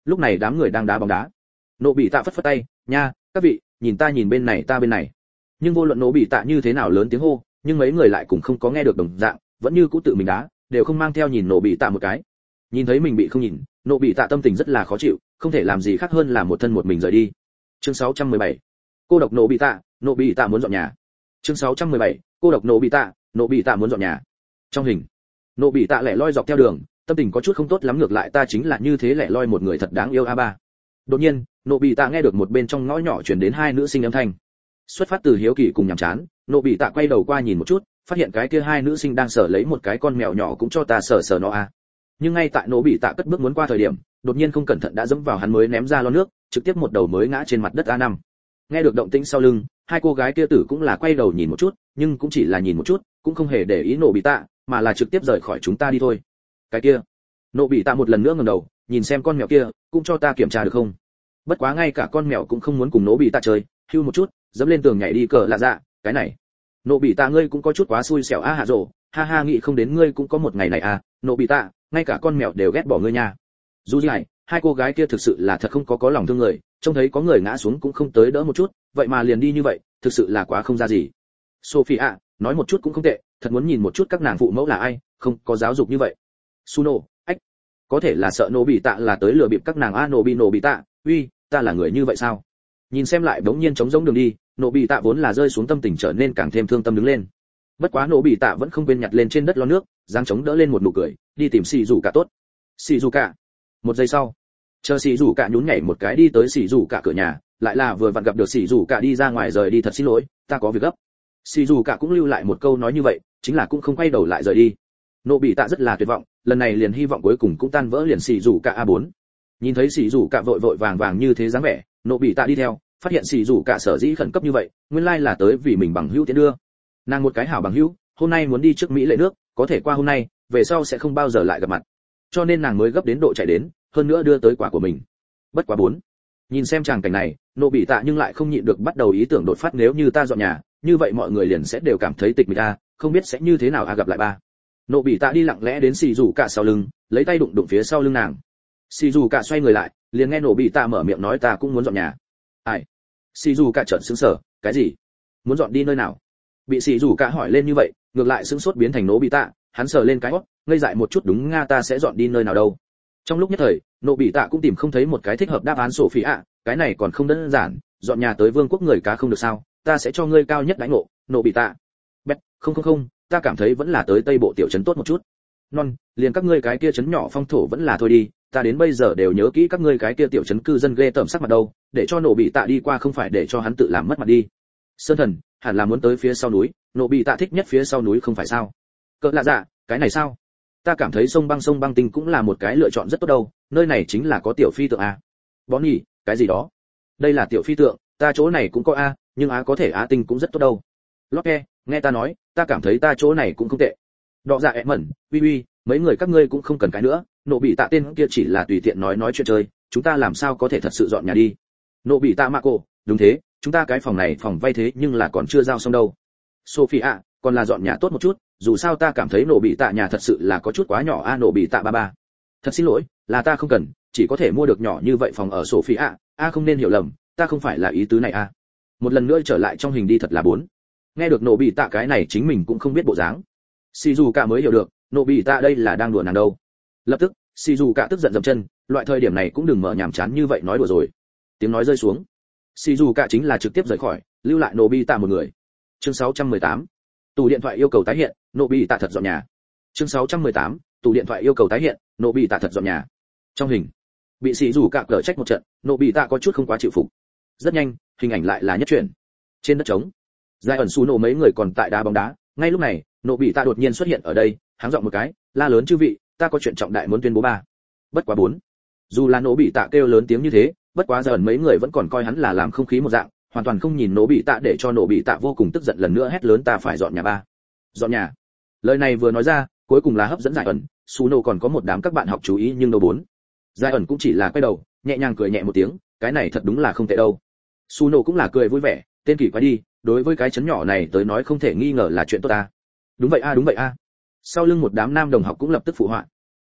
lúc này đám người đang đá bóng đá. Nộ bị tạ phất phất tay, nha, các vị, nhìn ta nhìn bên này ta bên này. Nhưng vô luận nộ bị tạ như thế nào lớn tiếng hô, nhưng mấy người lại cũng không có nghe được đồng dạng, vẫn như cũ tự mình đá, đều không mang theo nhìn nộ bị tạ một cái. Nhìn thấy mình bị không nhìn, nộ bị tạ tâm tình rất là khó chịu, không thể làm gì khác hơn là một thân một mình rời đi. Chương sáu trăm mười bảy, cô độc nộ bị tạ, nộ bị tạ muốn dọn nhà. Chương sáu trăm mười bảy, cô độc nộ bị tạ, nộ bị tạ muốn dọn nhà. Trong hình, nộ bị tạ lẻ loi dọc theo đường, tâm tình có chút không tốt lắm, ngược lại ta chính là như thế lẻ loi một người thật đáng yêu a ba. Đột nhiên, nộ bị tạ nghe được một bên trong ngõ nhỏ truyền đến hai nữ sinh âm thanh. Xuất phát từ hiếu kỳ cùng nhàm chán, nộ bị tạ quay đầu qua nhìn một chút, phát hiện cái kia hai nữ sinh đang sờ lấy một cái con mèo nhỏ, cũng cho ta sờ sờ nó a. Nhưng ngay tại nộ bị tạ cất bước muốn qua thời điểm, đột nhiên không cẩn thận đã dẫm vào hắn mới ném ra lon nước, trực tiếp một đầu mới ngã trên mặt đất a năm. Nghe được động tĩnh sau lưng, hai cô gái kia tử cũng là quay đầu nhìn một chút, nhưng cũng chỉ là nhìn một chút, cũng không hề để ý nộ bị tạ, mà là trực tiếp rời khỏi chúng ta đi thôi. Cái kia, nộ bị tạ một lần nữa ngẩng đầu, nhìn xem con mèo kia, cũng cho ta kiểm tra được không? Bất quá ngay cả con mèo cũng không muốn cùng nộ bị tạ chơi, hưu một chút, dẫm lên tường nhảy đi cờ lạ dạ, cái này. Nộ bị tạ ngươi cũng có chút quá xui xẻo a hạ rồ, ha ha nghĩ không đến ngươi cũng có một ngày này à, nộ bị tạ, ngay cả con mèo đều ghét bỏ ngươi nha. Dù gì, hai cô gái kia thực sự là thật không có có lòng thương người, trông thấy có người ngã xuống cũng không tới đỡ một chút, vậy mà liền đi như vậy, thực sự là quá không ra gì. Sophia, nói một chút cũng không tệ, thật muốn nhìn một chút các nàng phụ mẫu là ai, không có giáo dục như vậy. Suno, ách, có thể là sợ nô bị tạ là tới lừa bịp các nàng a, nô bị nô bị tạ, uy, ta là người như vậy sao? Nhìn xem lại bỗng nhiên trống rỗng đường đi, nô bị tạ vốn là rơi xuống tâm tình trở nên càng thêm thương tâm đứng lên. Bất quá nô bị tạ vẫn không quên nhặt lên trên đất lon nước, giang chống đỡ lên một nụ cười, đi tìm xì rủ cả tốt. Xì rủ cả. Một giây sau, chờ xì rủ cả nhún nhảy một cái đi tới xì rủ cả cửa nhà, lại là vừa vặn gặp được xì rủ cả đi ra ngoài rời đi, thật xin lỗi, ta có việc gấp. Xì rủ cả cũng lưu lại một câu nói như vậy, chính là cũng không quay đầu lại rời đi. Nô bị tạ rất là tuyệt vọng, lần này liền hy vọng cuối cùng cũng tan vỡ, liền xì rủ cả a bốn. Nhìn thấy xì rủ cả vội vội vàng vàng như thế dáng vẻ, nô bị tạ đi theo, phát hiện xì rủ cả sở dĩ khẩn cấp như vậy, nguyên lai là tới vì mình bằng hữu tiến đưa. Nàng một cái hảo bằng hữu, hôm nay muốn đi trước Mỹ lệ nước, có thể qua hôm nay, về sau sẽ không bao giờ lại gặp mặt. Cho nên nàng mới gấp đến độ chạy đến, hơn nữa đưa tới quả của mình. Bất quá bốn. Nhìn xem tràng cảnh này, nô bị tạ nhưng lại không nhịn được bắt đầu ý tưởng đột phát, nếu như ta dọn nhà, như vậy mọi người liền sẽ đều cảm thấy tịch mịch a, không biết sẽ như thế nào a gặp lại ba. Nô bị tạ đi lặng lẽ đến xì rủ cả sau lưng, lấy tay đụng đụng phía sau lưng nàng. Xì rủ cả xoay người lại, liền nghe nô bị tạ mở miệng nói ta cũng muốn dọn nhà. Ai? Xì rủ cả chợt sững sờ, cái gì? Muốn dọn đi nơi nào? Bị xì rủ cả hỏi lên như vậy, ngược lại sững sốt biến thành nô bị tạ, hắn sờ lên cái hót, ngây dại một chút, đúng nga, ta sẽ dọn đi nơi nào đâu? Trong lúc nhất thời, nô bị tạ cũng tìm không thấy một cái thích hợp đáp án. Sophie ạ, cái này còn không đơn giản, dọn nhà tới vương quốc người cá không được sao? Ta sẽ cho ngươi cao nhất đãi ngộ. Nô bị tạ. Bét, không không không, ta cảm thấy vẫn là tới tây bộ tiểu trấn tốt một chút. Non, liền các ngươi cái kia trấn nhỏ phong thổ vẫn là thôi đi, ta đến bây giờ đều nhớ kỹ các ngươi cái kia tiểu trấn cư dân ghê tởm sắc mặt đâu, để cho nô bị tạ đi qua không phải để cho hắn tự làm mất mặt đi. Sơn thần, hẳn là muốn tới phía sau núi, nô bị tạ thích nhất phía sau núi không phải sao? Cỡ lạ dạ, cái này sao? Ta cảm thấy sông băng sông băng tinh cũng là một cái lựa chọn rất tốt đâu, nơi này chính là có tiểu phi tượng a. Bón nhỉ, cái gì đó? Đây là tiểu phi tượng, ta chỗ này cũng có a, nhưng á có thể á tinh cũng rất tốt đâu. Locke, nghe ta nói, ta cảm thấy ta chỗ này cũng không tệ. Đọ dạ ẹ mẩn, uy uy, mấy người các ngươi cũng không cần cái nữa, nộ bị tạ tên kia chỉ là tùy tiện nói nói chuyện chơi, chúng ta làm sao có thể thật sự dọn nhà đi. Nộ bị tạ mạ cổ, đúng thế, chúng ta cái phòng này phòng vay thế nhưng là còn chưa giao xong đâu. Sophie ạ, còn là dọn nhà tốt một chút, dù sao ta cảm thấy nổ bị tạ nhà thật sự là có chút quá nhỏ a. Nổ bị tạ ba ba, thật xin lỗi, là ta không cần, chỉ có thể mua được nhỏ như vậy phòng ở Sophie ạ. A không nên hiểu lầm, ta không phải là ý tứ này a. Một lần nữa trở lại trong hình đi, thật là bốn. Nghe được nổ bị tạ cái này chính mình cũng không biết bộ dáng. Shizuka mới hiểu được, nổ bị tạ đây là đang đùa nàng đâu. Lập tức, Shizuka tức giận dậm chân, loại thời điểm này cũng đừng mở nhảm chán như vậy nói đùa rồi. Tiếng nói rơi xuống, Shizuka chính là trực tiếp rời khỏi, lưu lại nổ bị tạ một người. Chương sáu trăm mười tám, tủ điện thoại yêu cầu tái hiện, nổ bị tạ thật dọn nhà. Chương sáu trăm mười tám, tủ điện thoại yêu cầu tái hiện, nổ bị tạ thật dọn nhà. Trong hình, bị Shizuka cở trách một trận, nổ bị tạ có chút không quá chịu phục. Rất nhanh, hình ảnh lại là nhất chuyển. Trên đất trống, Giai ẩn Suno mấy người còn tại đá bóng đá, ngay lúc này, nổ bị tạ đột nhiên xuất hiện ở đây, háng giọng một cái, la lớn chư vị, ta có chuyện trọng đại muốn tuyên bố ba. Bất quá bốn. Dù là nổ bị tạ kêu lớn tiếng như thế, bất quá Giai ẩn mấy người vẫn còn coi hắn là làm không khí một dạng, hoàn toàn không nhìn nổ bị tạ, để cho nổ bị tạ vô cùng tức giận, lần nữa hét lớn ta phải dọn nhà ba. Dọn nhà. Lời này vừa nói ra, cuối cùng là hấp dẫn Giai ẩn, Suno còn có một đám các bạn học chú ý, nhưng đâu bốn. Giai ẩn cũng chỉ là quay đầu, nhẹ nhàng cười nhẹ một tiếng, cái này thật đúng là không tệ đâu. Suno cũng là cười vui vẻ, tên kỳ quái đi, đối với cái chấn nhỏ này tới nói không thể nghi ngờ là chuyện tốt ta. Đúng vậy a, đúng vậy a. Sau lưng một đám nam đồng học cũng lập tức phụ họa.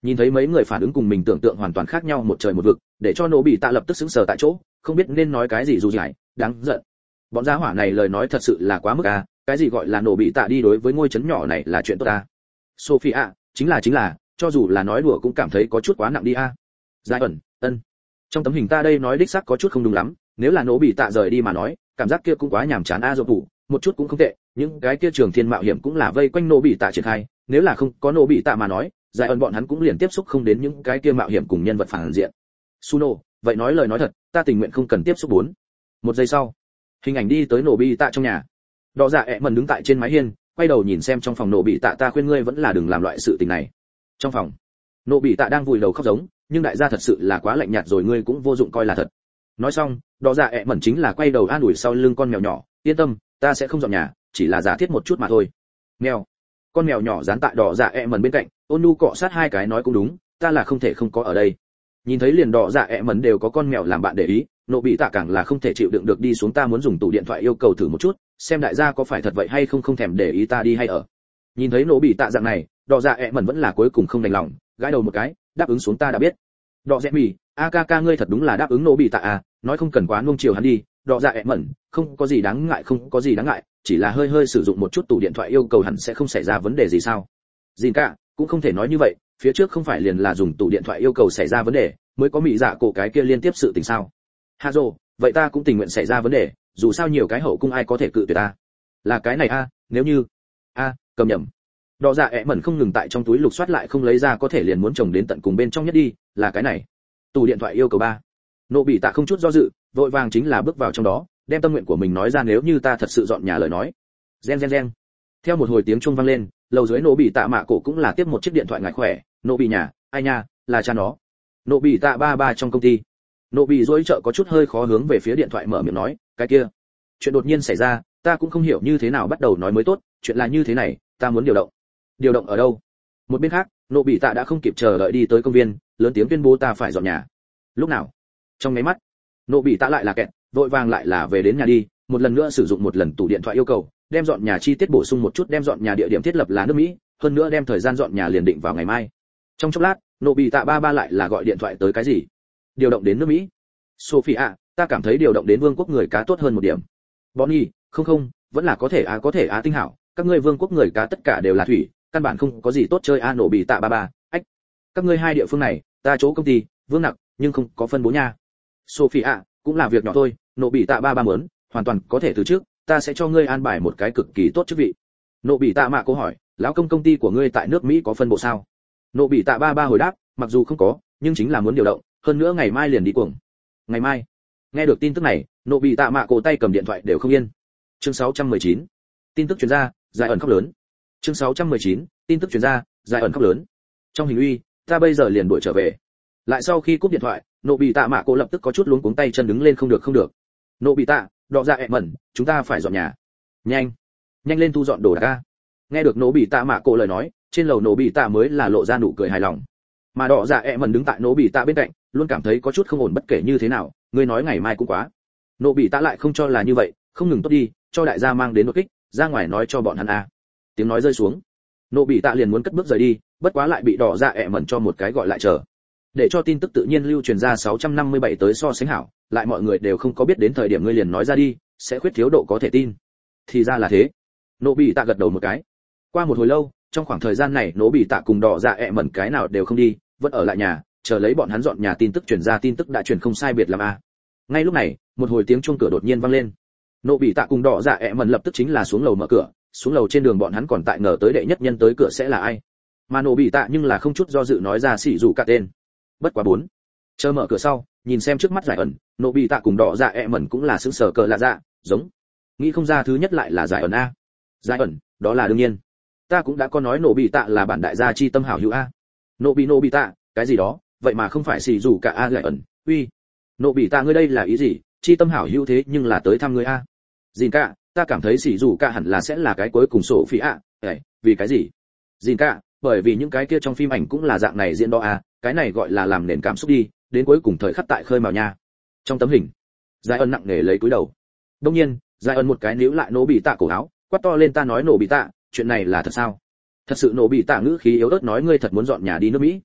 Nhìn thấy mấy người phản ứng cùng mình tưởng tượng hoàn toàn khác nhau một trời một vực, để cho nổ bị tạ lập tức sững sờ tại chỗ, không biết nên nói cái gì dù giải, đáng giận. Bọn gia hỏa này lời nói thật sự là quá mức à, cái gì gọi là nổ bị tạ đi đối với ngôi trấn nhỏ này là chuyện tốt à. Sophia, chính là chính là, cho dù là nói đùa cũng cảm thấy có chút quá nặng đi a. À. Giải ẩn, ân. Trong tấm hình ta đây nói đích xác có chút không đúng lắm, nếu là nổ bị tạ rời đi mà nói, cảm giác kia cũng quá nhàm chán a dỗ phụ, một chút cũng không tệ, những cái kia trường thiên mạo hiểm cũng là vây quanh nổ bị tạ triển khai, nếu là không có nổ bị tạ mà nói, giải ẩn bọn hắn cũng liền tiếp xúc không đến những cái kia mạo hiểm cùng nhân vật phản diện. Suno, vậy nói lời nói thật, ta tình nguyện không cần tiếp xúc bốn. Một giây sau, hình ảnh đi tới nổ bị tạ trong nhà. Đỏ dạ ẹ mần đứng tại trên mái hiên, quay đầu nhìn xem trong phòng nổ bị tạ, ta khuyên ngươi vẫn là đừng làm loại sự tình này. Trong phòng, nổ bị tạ đang vùi đầu khóc giống, nhưng đại gia thật sự là quá lạnh nhạt rồi, ngươi cũng vô dụng coi là thật. Nói xong, đỏ dạ ẹ mần chính là quay đầu an ủi sau lưng con mèo nhỏ, yên tâm, ta sẽ không dọn nhà, chỉ là giả thiết một chút mà thôi. Mèo. Con mèo nhỏ dán tại đỏ dạ ẹ mần bên cạnh, ôn nhu cọ sát hai cái nói cũng đúng, ta là không thể không có ở đây. Nhìn thấy liền đỏ dạ ẹ mần đều có con mèo làm bạn để ý, nộ bị tạ càng là không thể chịu đựng được đi xuống, ta muốn dùng tủ điện thoại yêu cầu thử một chút, xem đại gia có phải thật vậy hay không, không thèm để ý ta đi hay ở. Nhìn thấy nộ bị tạ dạng này, đỏ dạ ẹ mần vẫn là cuối cùng không đành lòng, gãi đầu một cái, đáp ứng xuống ta đã biết. Đỏ dạ mì, a ca ca ngươi thật đúng là đáp ứng nộ bị tạ à, nói không cần quá nuông chiều hắn đi, đỏ dạ ẹ mần, không có gì đáng ngại, không có gì đáng ngại, chỉ là hơi hơi sử dụng một chút tủ điện thoại yêu cầu hẳn sẽ không xảy ra vấn đề gì sao? Dìn cả, cũng không thể nói như vậy, phía trước không phải liền là dùng tủ điện thoại yêu cầu xảy ra vấn đề, mới có mỹ dạ cổ cái kia liên tiếp sự tình sao? Hazo, vậy ta cũng tình nguyện xảy ra vấn đề, dù sao nhiều cái hậu cung ai có thể cự tuyệt ta? Là cái này a, nếu như a, cầm nhầm. Đỏ dạ ẹ mẩn không ngừng tại trong túi lục soát lại không lấy ra, có thể liền muốn chồng đến tận cùng bên trong nhất đi, là cái này. Tủ điện thoại yêu cầu ba. Nộ bị tạ không chút do dự, vội vàng chính là bước vào trong đó, đem tâm nguyện của mình nói ra, nếu như ta thật sự dọn nhà lời nói. Gen gen gen. Theo một hồi tiếng chuông vang lên, lầu dưới nộ bị tạ mạ cổ cũng là tiếp một chiếc điện thoại ngài khỏe, nộ bị nhà, ai nha, là cha nó. Nộ bị tạ ba ba trong công ty. Nộ bị dối trợ có chút hơi khó hướng về phía điện thoại mở miệng nói, cái kia. Chuyện đột nhiên xảy ra, ta cũng không hiểu như thế nào bắt đầu nói mới tốt, chuyện là như thế này, ta muốn điều động. Điều động ở đâu? Một bên khác, nộ bị tạ đã không kịp chờ đợi đi tới công viên, lớn tiếng tuyên bố ta phải dọn nhà. Lúc nào? Trong mấy mắt, nộ bị tạ lại là kẹt, vội vàng lại là về đến nhà đi, một lần nữa sử dụng một lần tủ điện thoại yêu cầu, đem dọn nhà chi tiết bổ sung một chút, đem dọn nhà địa điểm thiết lập là nước Mỹ, hơn nữa đem thời gian dọn nhà liền định vào ngày mai. Trong chốc lát, nộ bị tạ ba ba lại là gọi điện thoại tới cái gì? Điều động đến nước Mỹ. Sophia, ta cảm thấy điều động đến vương quốc người cá tốt hơn một điểm. Bonnie, không không, vẫn là có thể à, có thể á, tinh hảo, các ngươi vương quốc người cá tất cả đều là thủy, căn bản không có gì tốt chơi a. À, nộ bị tạ ba ba, ách, các ngươi hai địa phương này, ta chỗ công ty, vương nặc, nhưng không có phân bố nha. Sophia, cũng là việc nhỏ thôi, nộ bị tạ ba ba muốn, hoàn toàn có thể từ trước, ta sẽ cho ngươi an bài một cái cực kỳ tốt chức vị. Nộ bị tạ mạ cô hỏi, lão công công ty của ngươi tại nước Mỹ có phân bộ sao? Nộ bị tạ ba ba hồi đáp, mặc dù không có, nhưng chính là muốn điều động, hơn nữa ngày mai liền đi cuồng. Ngày mai? Nghe được tin tức này, nộ bị tạ mạ cổ tay cầm điện thoại đều không yên. Chương sáu trăm mười chín, tin tức truyền ra, giải ẩn khóc lớn. Chương sáu trăm mười chín, tin tức truyền ra, giải ẩn khóc lớn. Trong hình uy, ta bây giờ liền đuổi trở về. Lại sau khi cúp điện thoại, nộ bị tạ mạ cổ lập tức có chút luống cuống, tay chân đứng lên, không được không được. Nộ bị tạ, đọ ra ẹ mẩn, chúng ta phải dọn nhà. Nhanh, nhanh lên thu dọn đồ đạc. Nghe được nộ bị tạ mạ cổ lời nói, trên lầu nộ bị tạ mới là lộ ra nụ cười hài lòng. Mà đọ dạ ẹ mẩn đứng tại nộ bị tạ bên cạnh, luôn cảm thấy có chút không ổn, bất kể như thế nào, ngươi nói ngày mai cũng quá. Nộ bị tạ lại không cho là như vậy, không ngừng tốt đi, cho đại gia mang đến đột kích, ra ngoài nói cho bọn hắn a. Tiếng nói rơi xuống, nộ bị tạ liền muốn cất bước rời đi, bất quá lại bị đỏ dạ ẹ mẩn cho một cái gọi lại chờ. Để cho tin tức tự nhiên lưu truyền ra sáu trăm năm mươi bảy tới so sánh hảo, lại mọi người đều không có biết đến thời điểm ngươi liền nói ra đi, sẽ khuyết thiếu độ có thể tin. Thì ra là thế. Nộ bị tạ gật đầu một cái. Qua một hồi lâu, trong khoảng thời gian này nộ bị tạ cùng đỏ dạ ẹ mẩn cái nào đều không đi, vẫn ở lại nhà, chờ lấy bọn hắn dọn nhà. Tin tức truyền ra, tin tức đã truyền không sai biệt làm a. Ngay lúc này, một hồi tiếng chuông cửa đột nhiên vang lên. Nộ bị tạ cùng đỏ dạ ẹ mẩn lập tức chính là xuống lầu mở cửa, xuống lầu trên đường bọn hắn còn tại ngờ tới đệ nhất nhân tới cửa sẽ là ai. Mà nộ bị tạ nhưng là không chút do dự nói ra xỉ dù cả tên. Bất quá bốn. Chờ mở cửa sau, nhìn xem trước mắt giải ẩn, nộ bị tạ cùng đỏ dạ ẹ mẩn cũng là sững sờ cờ lạ dạ, giống. Nghĩ không ra thứ nhất lại là giải ẩn a. Giải ẩn, đó là đương nhiên. Ta cũng đã có nói nộ bị tạ là bản đại gia chi tâm hảo hữu a. Nộ bị nộ bị tạ, cái gì đó, vậy mà không phải xỉ dù cả a. Giải ẩn, uy. Nộ bị tạ ngươi đây là ý gì, chi tâm hảo hữu thế nhưng là tới thăm ngươi a. Dìn cả, ta cảm thấy xỉ dù cả hẳn là sẽ là cái cuối cùng sổ phí ạ. À. Vì cái gì? Dìn cả, bởi vì những cái kia trong phim ảnh cũng là dạng này diễn đó a, cái này gọi là làm nền cảm xúc đi, đến cuối cùng thời khắc tại khơi mào nha. Trong tấm hình, Giải ẩn nặng nề lấy cúi đầu. Đương nhiên, Giải ẩn một cái níu lại nổ bị tạ cổ áo, quát to lên, ta nói nổ bị tạ, chuyện này là thật sao? Thật sự nổ bị tạ ngữ khí yếu ớt nói, ngươi thật muốn dọn nhà đi nước Mỹ?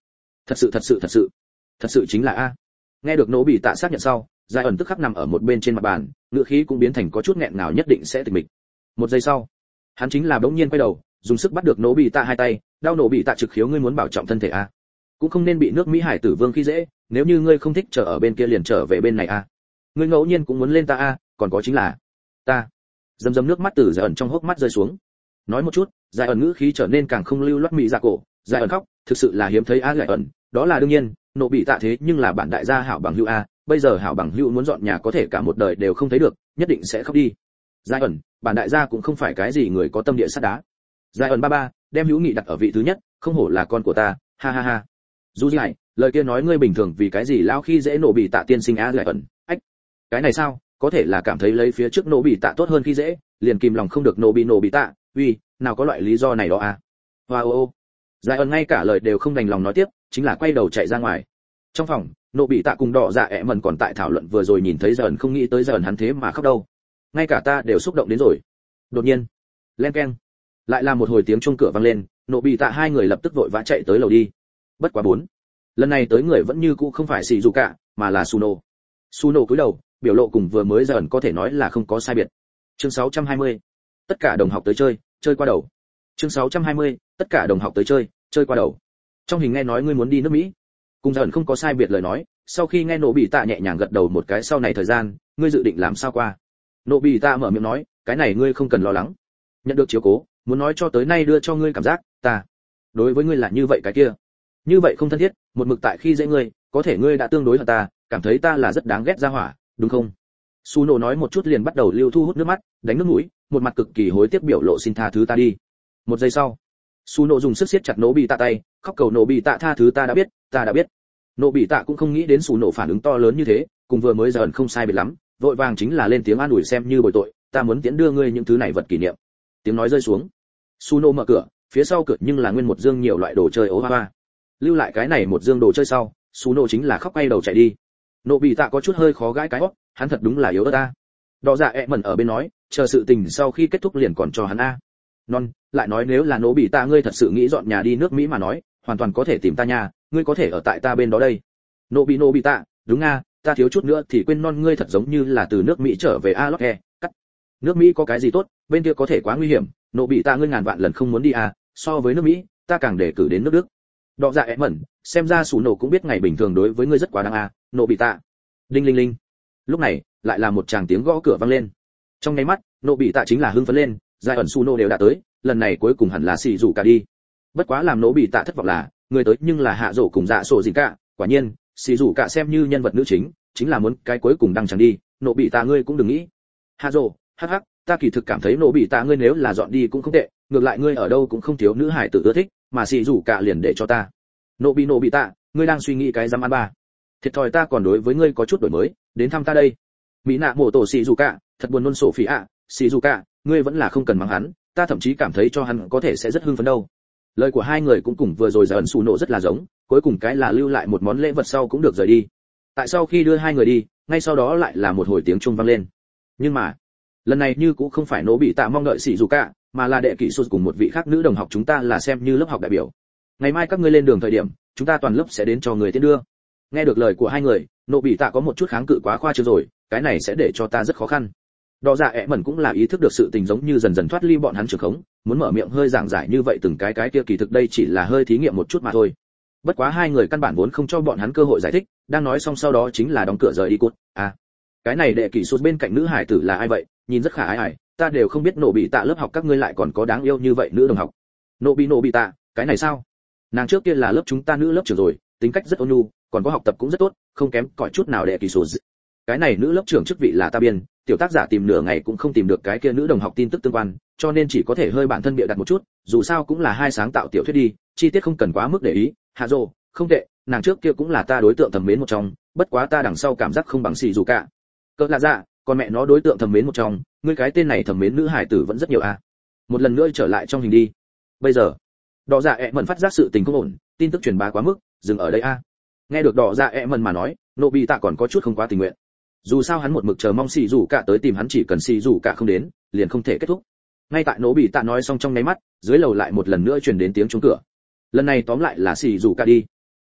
thật sự thật sự thật sự thật sự chính là a. Nghe được nỗ bị tạ xác nhận sau, Giải ẩn tức khắc nằm ở một bên trên mặt bàn, ngựa khí cũng biến thành có chút nghẹn ngào, nhất định sẽ tịch mịch. Một giây sau, hắn chính là bỗng nhiên quay đầu, dùng sức bắt được nỗ bị tạ hai tay, đau nỗ bị tạ trực khiếu, ngươi muốn bảo trọng thân thể a, cũng không nên bị nước Mỹ Hải tử Vương khi dễ, nếu như ngươi không thích chờ ở bên kia liền trở về bên này a. Ngươi ngẫu nhiên cũng muốn lên ta a, còn có chính là ta. Dầm dầm nước mắt từ Giải ẩn trong hốc mắt rơi xuống. Nói một chút, Giải ẩn ngữ khí trở nên càng không lưu loát mị dạ cổ, Giải ẩn khóc, thực sự là hiếm thấy a. Giải ẩn, đó là đương nhiên, nỗ bị tạ thế nhưng là bản đại gia hảo bằng hữu a, bây giờ hảo bằng hữu muốn dọn nhà có thể cả một đời đều không thấy được, nhất định sẽ khóc đi. Giải ẩn, bản đại gia cũng không phải cái gì người có tâm địa sắt đá. Giải ẩn ba ba, đem hữu nghị đặt ở vị thứ nhất, không hổ là con của ta, ha ha ha. Dù gì, lời kia nói ngươi bình thường vì cái gì lao khi dễ nổ bị tạ tiên sinh a. Giải ẩn, ách, cái này sao, có thể là cảm thấy lấy phía trước nổ bị tạ tốt hơn khi dễ, liền kìm lòng không được nổ bị nổ bị tạ, uy, nào có loại lý do này đó à. Hoa ô ô. Giải ẩn ngay cả lời đều không đành lòng nói tiếp, chính là quay đầu chạy ra ngoài. Trong phòng, nổ bị tạ cùng đỏ dạ ẹ mần còn tại thảo luận vừa rồi nhìn thấy Giải ẩn, không nghĩ tới Giải ẩn hắn thế mà khóc đâu. Ngay cả ta đều xúc động đến rồi. Đột nhiên, len keng, lại là một hồi tiếng chuông cửa vang lên, nổ bị tạ hai người lập tức vội vã chạy tới lầu đi. Bất quá bốn, lần này tới người vẫn như cũ không phải xì dù cả, mà là Suno. Suno cúi đầu, biểu lộ cùng vừa mới Giải ẩn có thể nói là không có sai biệt. Chương sáu trăm hai mươi, tất cả đồng học tới chơi, chơi qua đầu. Chương sáu trăm hai mươi, tất cả đồng học tới chơi, chơi qua đầu. Trong hình nghe nói ngươi muốn đi nước Mỹ, cùng Giải ẩn không có sai biệt lời nói. Sau khi nghe nổ bị tạ nhẹ nhàng gật đầu một cái, sau này thời gian, ngươi dự định làm sao qua? Nổ bị tạ mở miệng nói, cái này ngươi không cần lo lắng. Nhận được chiếu cố, muốn nói cho tới nay đưa cho ngươi cảm giác, ta đối với ngươi là như vậy cái kia, như vậy không thân thiết, một mực tại khi dễ ngươi, có thể ngươi đã tương đối hận ta, cảm thấy ta là rất đáng ghét ra hỏa, đúng không? Suno nói một chút liền bắt đầu lưu thu hút nước mắt, đánh nước mũi, một mặt cực kỳ hối tiếc biểu lộ, xin tha thứ ta đi. Một giây sau, Suno dùng sức siết chặt nổ bị tạ tay, khóc cầu nổ bị tạ tha thứ, ta đã biết, ta đã biết. Nổ bị tạ cũng không nghĩ đến Suno phản ứng to lớn như thế, cùng vừa mới Giải ẩn không sai biệt lắm, vội vàng chính là lên tiếng an ủi, xem như bồi tội, ta muốn tiễn đưa ngươi những thứ này vật kỷ niệm. Tiếng nói rơi xuống, Suno mở cửa, phía sau cửa nhưng là nguyên một dương nhiều loại đồ chơi ố hoa hoa. Lưu lại cái này một dương đồ chơi sau, Suno chính là khóc quay đầu chạy đi. Nổ bị tạ có chút hơi khó gãi cái óc, hắn thật đúng là yếu ớt ta. Đỏ dạ ẹ mẩn ở bên nói, chờ sự tình sau khi kết thúc liền còn cho hắn a. Non, lại nói nếu là nổ bị tạ ngươi thật sự nghĩ dọn nhà đi nước Mỹ mà nói, hoàn toàn có thể tìm ta nhà, ngươi có thể ở tại ta bên đó đây. Nổ bị nổ bị tạ, đúng a, ta thiếu chút nữa thì quên, non ngươi thật giống như là từ nước Mỹ trở về a. Lót kè, cắt. Nước Mỹ có cái gì tốt, bên kia có thể quá nguy hiểm, nổ bị tạ ngươi ngàn vạn lần không muốn đi a, so với nước Mỹ, ta càng để cử đến nước Đức. Đỏ dạ ẹ mẩn, xem ra Sủ Nổ cũng biết ngày bình thường đối với ngươi rất quá đáng a, nổ bị tạ. Đinh linh linh. Lúc này, lại là một tràng tiếng gõ cửa vang lên. Trong nháy mắt, nổ bị tạ chính là hưng phấn lên, Giải ẩn Sủ Nổ đều đã tới, lần này cuối cùng hẳn là xì rủ cả đi. Bất quá làm nổ bị tạ thất vọng là, người tới nhưng là Hạ Dỗ cùng Dạ Sổ gì cả, quả nhiên, xì rủ cả xem như nhân vật nữ chính, chính là muốn cái cuối cùng đăng chẳng đi, nổ bị tạ ngươi cũng đừng nghĩ. Hạ Dỗ, hắc hắc, ta kỳ thực cảm thấy nổ bị tạ ngươi nếu là dọn đi cũng không tệ, ngược lại ngươi ở đâu cũng không thiếu nữ hải tử ưa thích, mà xì rủ cả liền để cho ta. Nổ bị nổ bị tạ, ngươi đang suy nghĩ cái dám ăn ba. Thiệt thòi ta còn đối với ngươi có chút đổi mới, đến thăm ta đây. Mỹ nạ mổ tổ xì rủ cả, thật buồn nôn sổ phỉ ạ, xì rủ cả, ngươi vẫn là không cần mắng hắn, ta thậm chí cảm thấy cho hắn có thể sẽ rất hưng phấn đâu. Lời của hai người cũng cùng vừa rồi Giải ẩn Sủ Nổ rất là giống, cuối cùng cái là lưu lại một món lễ vật sau cũng được rời đi. Tại sau khi đưa hai người đi, ngay sau đó lại là một hồi tiếng chuông vang lên. Nhưng mà, lần này như cũng không phải nổ bị tạ mong đợi xì rủ cả, mà là đệ kỷ sút cùng một vị khác nữ đồng học chúng ta là xem như lớp học đại biểu. Ngày mai các ngươi lên đường thời điểm, chúng ta toàn lớp sẽ đến cho người tiễn đưa. Nghe được lời của hai người, nổ bị tạ có một chút kháng cự quá khoa trương rồi, cái này sẽ để cho ta rất khó khăn. Đỏ dạ ẹ mẩn cũng là ý thức được sự tình giống như dần dần thoát ly bọn hắn trường khống, muốn mở miệng hơi giảng giải như vậy từng cái cái kia kỳ thực đây chỉ là hơi thí nghiệm một chút mà thôi. Bất quá hai người căn bản vốn không cho bọn hắn cơ hội giải thích, đang nói xong sau đó chính là đóng cửa rời đi cút. À, cái này đệ kỷ sút bên cạnh nữ hải tử là ai vậy, nhìn rất khả ái ải, ta đều không biết nổ bị tạ lớp học các ngươi lại còn có đáng yêu như vậy nữ đồng học. Nổ bị nổ bị tạ, cái này sao? Nàng trước kia là lớp chúng ta nữ lớp trưởng rồi, tính cách rất ôn nhu, còn có học tập cũng rất tốt, không kém cỏi chút nào đệ kỷ sút. Cái này nữ lớp trưởng chức vị là ta biên, tiểu tác giả tìm nửa ngày cũng không tìm được cái kia nữ đồng học tin tức tương quan, cho nên chỉ có thể hơi bản thân bịa đặt một chút, dù sao cũng là hai sáng tạo tiểu thuyết đi, chi tiết không cần quá mức để ý. Hạ Dô, không tệ, nàng trước kia cũng là ta đối tượng thầm mến một trong, bất quá ta đằng sau cảm giác không bằng xì dù cả. Cỡ là dạ, còn mẹ nó đối tượng thầm mến một trong, ngươi cái tên này thầm mến nữ hải tử vẫn rất nhiều à. Một lần nữa trở lại trong hình đi. Bây giờ, Đỏ Dạ ẹ mẩn phát giác sự tình không ổn, tin tức truyền bá quá mức, dừng ở đây a. À. Nghe được Đỏ Dạ ẹ mẩn mà nói, Nộ Bị Tạ còn có chút không quá tình nguyện. Dù sao hắn một mực chờ mong xì dù cả tới tìm hắn, chỉ cần xì dù cả không đến, liền không thể kết thúc. Ngay tại Nộ Bị Tạ nói xong trong nháy mắt, dưới lầu lại một lần nữa truyền đến tiếng chuông cửa. Lần này tóm lại là xì dù cả đi.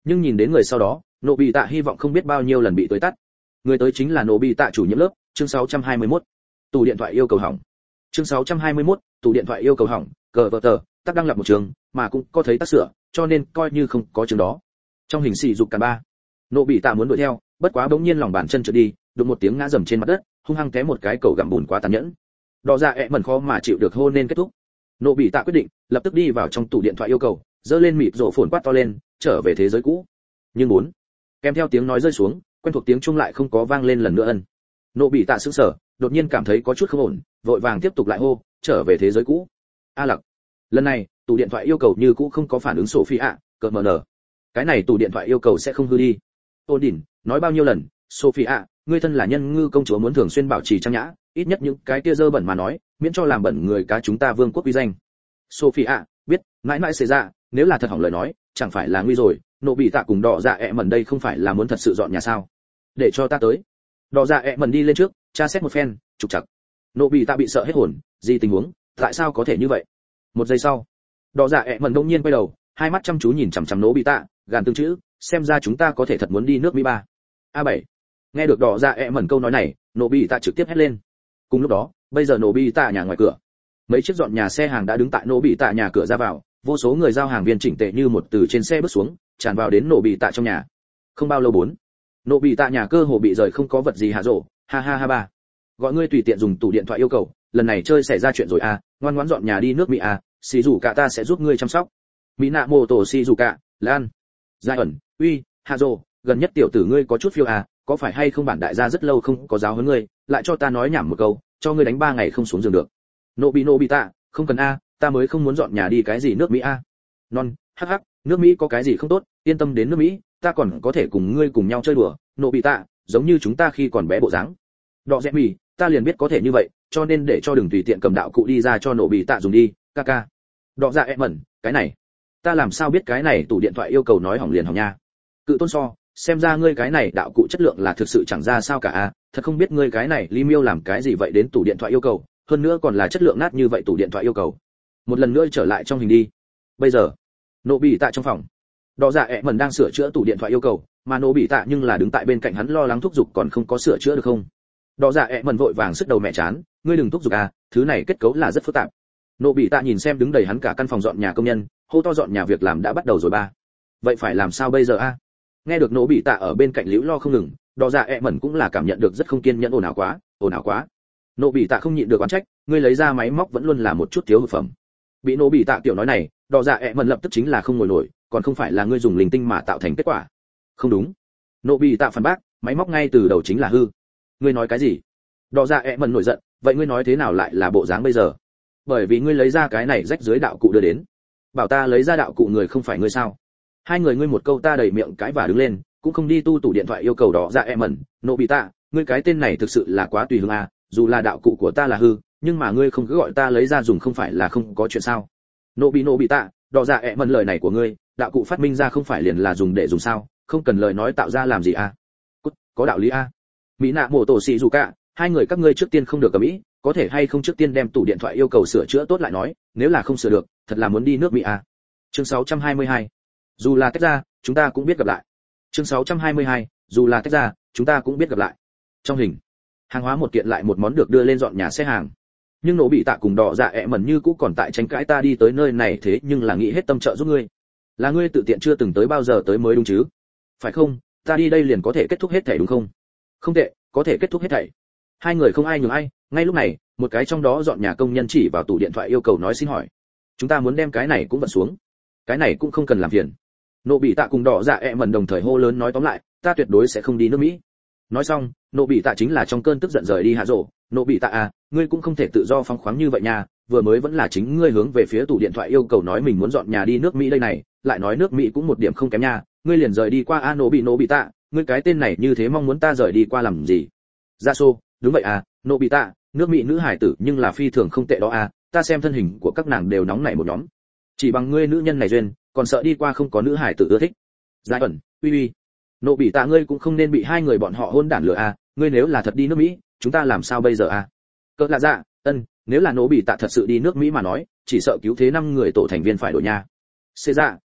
Nhưng nhìn đến người sau đó, nổ bị tạ hy vọng không biết bao nhiêu lần bị tối tắt. Người tới chính là nổ bị tạ chủ nhiệm lớp, chương sáu trăm hai mươi mốt. Tủ điện thoại yêu cầu hỏng. Chương sáu trăm hai mươi mốt, tủ điện thoại yêu cầu hỏng, cờ vợ tờ, tác đăng lập một trường, mà cũng có thấy tác sửa, cho nên coi như không có trường đó. Trong hình xì dục cả ba, nổ bị tạ muốn đuổi theo, bất quá bỗng nhiên lòng bàn chân trượt đi, đụng một tiếng ngã dầm trên mặt đất, hung hăng té một cái cầu gặm bùn quá tàn nhẫn. Đỏ ra ẹ mẩn khó mà chịu được hôn nên kết thúc. Nổ bị tạ quyết định, lập tức đi vào trong tủ điện thoại yêu cầu, dơ lên mịt rộ phồn quát to lên, trở về thế giới cũ. Nhưng muốn, kèm theo tiếng nói rơi xuống, quen thuộc tiếng chuông lại không có vang lên lần nữa ân. Nổ bị tạ sững sờ, đột nhiên cảm thấy có chút không ổn, vội vàng tiếp tục lại hô, trở về thế giới cũ. A lặc. Lần này, tủ điện thoại yêu cầu như cũ không có phản ứng Sophie ạ, cợt mờ nở. Cái này tủ điện thoại yêu cầu sẽ không hư đi. Ôn đỉnh, nói bao nhiêu lần, Sophie ạ, ngươi thân là nhân ngư công chúa muốn thường xuyên bảo trì trang nhã, ít nhất những cái kia dơ bẩn mà nói, miễn cho làm bẩn người cá chúng ta vương quốc uy danh. Sophie ạ, biết, mãi mãi xảy ra, nếu là thật hỏng lời nói, chẳng phải là nguy rồi, nộ bị tạ cùng đỏ dạ ẹ mẩn đây không phải là muốn thật sự dọn nhà sao? Để cho ta tới. Đỏ dạ ẹ mẩn đi lên trước, tra xét một phen, trục trặc. Nộ bị tạ bị sợ hết hồn, gì tình huống, tại sao có thể như vậy? Một giây sau, đỏ dạ ẹ mẩn đông nhiên quay đầu, hai mắt chăm chú nhìn chằm chằm nộ bị tạ, gàn từng chữ, xem ra chúng ta có thể thật muốn đi nước Mỹ ba. A bảy. Nghe được đỏ dạ ẹ mẩn câu nói này, nộ bị tạ trực tiếp hét lên. Cùng lúc đó, bây giờ nộ bị tạ nhà ngoài cửa, mấy chiếc dọn nhà xe hàng đã đứng tại nộ bị tạ nhà cửa ra vào, vô số người giao hàng viên chỉnh tề như một từ trên xe bước xuống, tràn vào đến nộ bị tạ trong nhà. Không bao lâu bốn, nộ bị tạ nhà cơ hồ bị rời không có vật gì hạ rổ, ha ha ha ba. Gọi ngươi tùy tiện dùng tủ điện thoại yêu cầu, lần này chơi xảy ra chuyện rồi à, ngoan ngoãn dọn nhà đi nước Mỹ à, xì rủ cả ta sẽ giúp ngươi chăm sóc. Mỹ nạ mô tổ xì rủ cả, Lan. Giai ẩn, uy, hạ rổ, gần nhất tiểu tử ngươi có chút phiêu à, có phải hay không bản đại gia rất lâu không có giáo huấn ngươi, lại cho ta nói nhảm một câu, cho ngươi đánh ba ngày không xuống giường được. Nộ bị nộ bị tạ, không cần a, ta mới không muốn dọn nhà đi cái gì nước Mỹ a. Non, hắc hắc, nước Mỹ có cái gì không tốt, yên tâm đến nước Mỹ, ta còn có thể cùng ngươi cùng nhau chơi đùa, nộ bị tạ, giống như chúng ta khi còn bé bộ dáng. Đọ dẹp mì, ta liền biết có thể như vậy, cho nên để cho đừng tùy tiện cầm đạo cụ đi ra cho nộ bị tạ dùng đi, ca ca. Đọ dạ em mẩn, cái này, ta làm sao biết cái này tủ điện thoại yêu cầu nói hỏng liền hỏng nha. Cự tôn so, xem ra ngươi cái này đạo cụ chất lượng là thực sự chẳng ra sao cả a, thật không biết ngươi cái này li miêu làm cái gì vậy đến tủ điện thoại yêu cầu, hơn nữa còn là chất lượng nát như vậy tủ điện thoại yêu cầu. Một lần nữa trở lại trong hình đi. Bây giờ, nộ bị tạ trong phòng, đỏ dạ ẹ mẩn đang sửa chữa tủ điện thoại yêu cầu, mà nộ bị tạ nhưng là đứng tại bên cạnh hắn lo lắng thúc giục còn không có sửa chữa được không. Đỏ dạ ẹ mẩn vội vàng sức đầu mẹ chán, ngươi đừng thúc giục à, thứ này kết cấu là rất phức tạp. Nộ bị tạ nhìn xem đứng đầy hắn cả căn phòng dọn nhà công nhân, hô to dọn nhà việc làm đã bắt đầu rồi ba. Vậy phải làm sao bây giờ a? À? Nghe được nộ bị tạ ở bên cạnh liễu lo không ngừng, đỏ dạ ẹ mẩn cũng là cảm nhận được rất không kiên nhẫn, ồn ào quá, ồn ào quá. Nộ bị tạ không nhịn được oán trách, ngươi lấy ra máy móc vẫn luôn là một chút thiếu hụt phẩm. Bị nộ bị tạ tiểu nói này, đỏ dạ ẹ mẩn lập tức chính là không ngồi nổi, còn không phải là ngươi dùng linh tinh mà tạo thành kết quả. Không đúng. Nộ bị tạ phản bác, máy móc ngay từ đầu chính là hư. Ngươi nói cái gì? Đỏ dạ ẹ mẩn nổi giận, vậy ngươi nói thế nào lại là bộ dáng bây giờ? Bởi vì ngươi lấy ra cái này rách dưới đạo cụ đưa đến. Bảo ta lấy ra đạo cụ người không phải ngươi sao? Hai người ngươi một câu ta đầy miệng cãi và đứng lên, cũng không đi tu tủ điện thoại yêu cầu đỏ dạ ẹ mẩn, nộ bị tạ, ngươi cái tên này thực sự là quá tùy hứng à, dù là đạo cụ của ta là hư, nhưng mà ngươi không cứ gọi ta lấy ra dùng không phải là không có chuyện sao? Nộ bị nộ bị tạ, đỏ dạ ẹ mẩn lời này của ngươi, đạo cụ phát minh ra không phải liền là dùng để dùng sao, không cần lời nói tạo ra làm gì à? Cút, có đạo lý à? Mỹ nạ mổ tổ xì dù cả, hai người các ngươi trước tiên không được cầm ý, có thể hay không trước tiên đem tủ điện thoại yêu cầu sửa chữa tốt lại nói, nếu là không sửa được, thật là muốn đi nước Mỹ à? Chương sáu trăm hai mươi hai. Dù là tách ra, chúng ta cũng biết gặp lại. Chương sáu trăm hai mươi hai, dù là tách ra, chúng ta cũng biết gặp lại. Trong hình, hàng hóa một kiện lại một món được đưa lên dọn nhà xe hàng. Nhưng nổ bị tạ cùng đỏ dạ ẹ mẩn như cũ còn tại tranh cãi ta đi tới nơi này thế nhưng là nghĩ hết tâm trợ giúp ngươi. Là ngươi tự tiện chưa từng tới bao giờ tới mới đúng chứ? Phải không? Ta đi đây liền có thể kết thúc hết thảy đúng không? Không tệ, có thể kết thúc hết thảy. Hai người không ai nhường ai, ngay lúc này, một cái trong đó dọn nhà công nhân chỉ vào tủ điện thoại yêu cầu nói xin hỏi. Chúng ta muốn đem cái này cũng vận xuống. Cái này cũng không cần làm phiền. Nộ bị tạ cùng đỏ dạ ẹ mẩn đồng thời hô lớn nói tóm lại, ta tuyệt đối sẽ không đi nước Mỹ. Nói xong, nộ bị tạ chính là trong cơn tức giận rời đi hạ rổ. Nộ bị tạ à, ngươi cũng không thể tự do phóng khoáng như vậy nha, vừa mới vẫn là chính ngươi hướng về phía tủ điện thoại yêu cầu nói mình muốn dọn nhà đi nước Mỹ đây này, lại nói nước Mỹ cũng một điểm không kém nha, ngươi liền rời đi qua a. Nộ bị nộ bị tạ, ngươi cái tên này như thế mong muốn ta rời đi qua làm gì? Ra xô, đúng vậy à, nộ bị tạ, nước Mỹ nữ hải tử nhưng là phi thường không tệ đó à, ta xem thân hình của các nàng đều nóng nảy một nhóm. Chỉ bằng ngươi nữ nhân này duyên, còn sợ đi qua không có nữ hải tử ưa thích. Giai ẩn, uy uy. Nộ bị tạ ngươi cũng không nên bị hai người bọn họ hôn đản lừa à, ngươi nếu là thật đi nước Mỹ, chúng ta làm sao bây giờ à? Cỡ lạ dạ, ân, nếu là nộ bị tạ thật sự đi nước Mỹ mà nói, chỉ sợ cứu thế năm người tổ thành viên phải đổi nha. Xê dạ,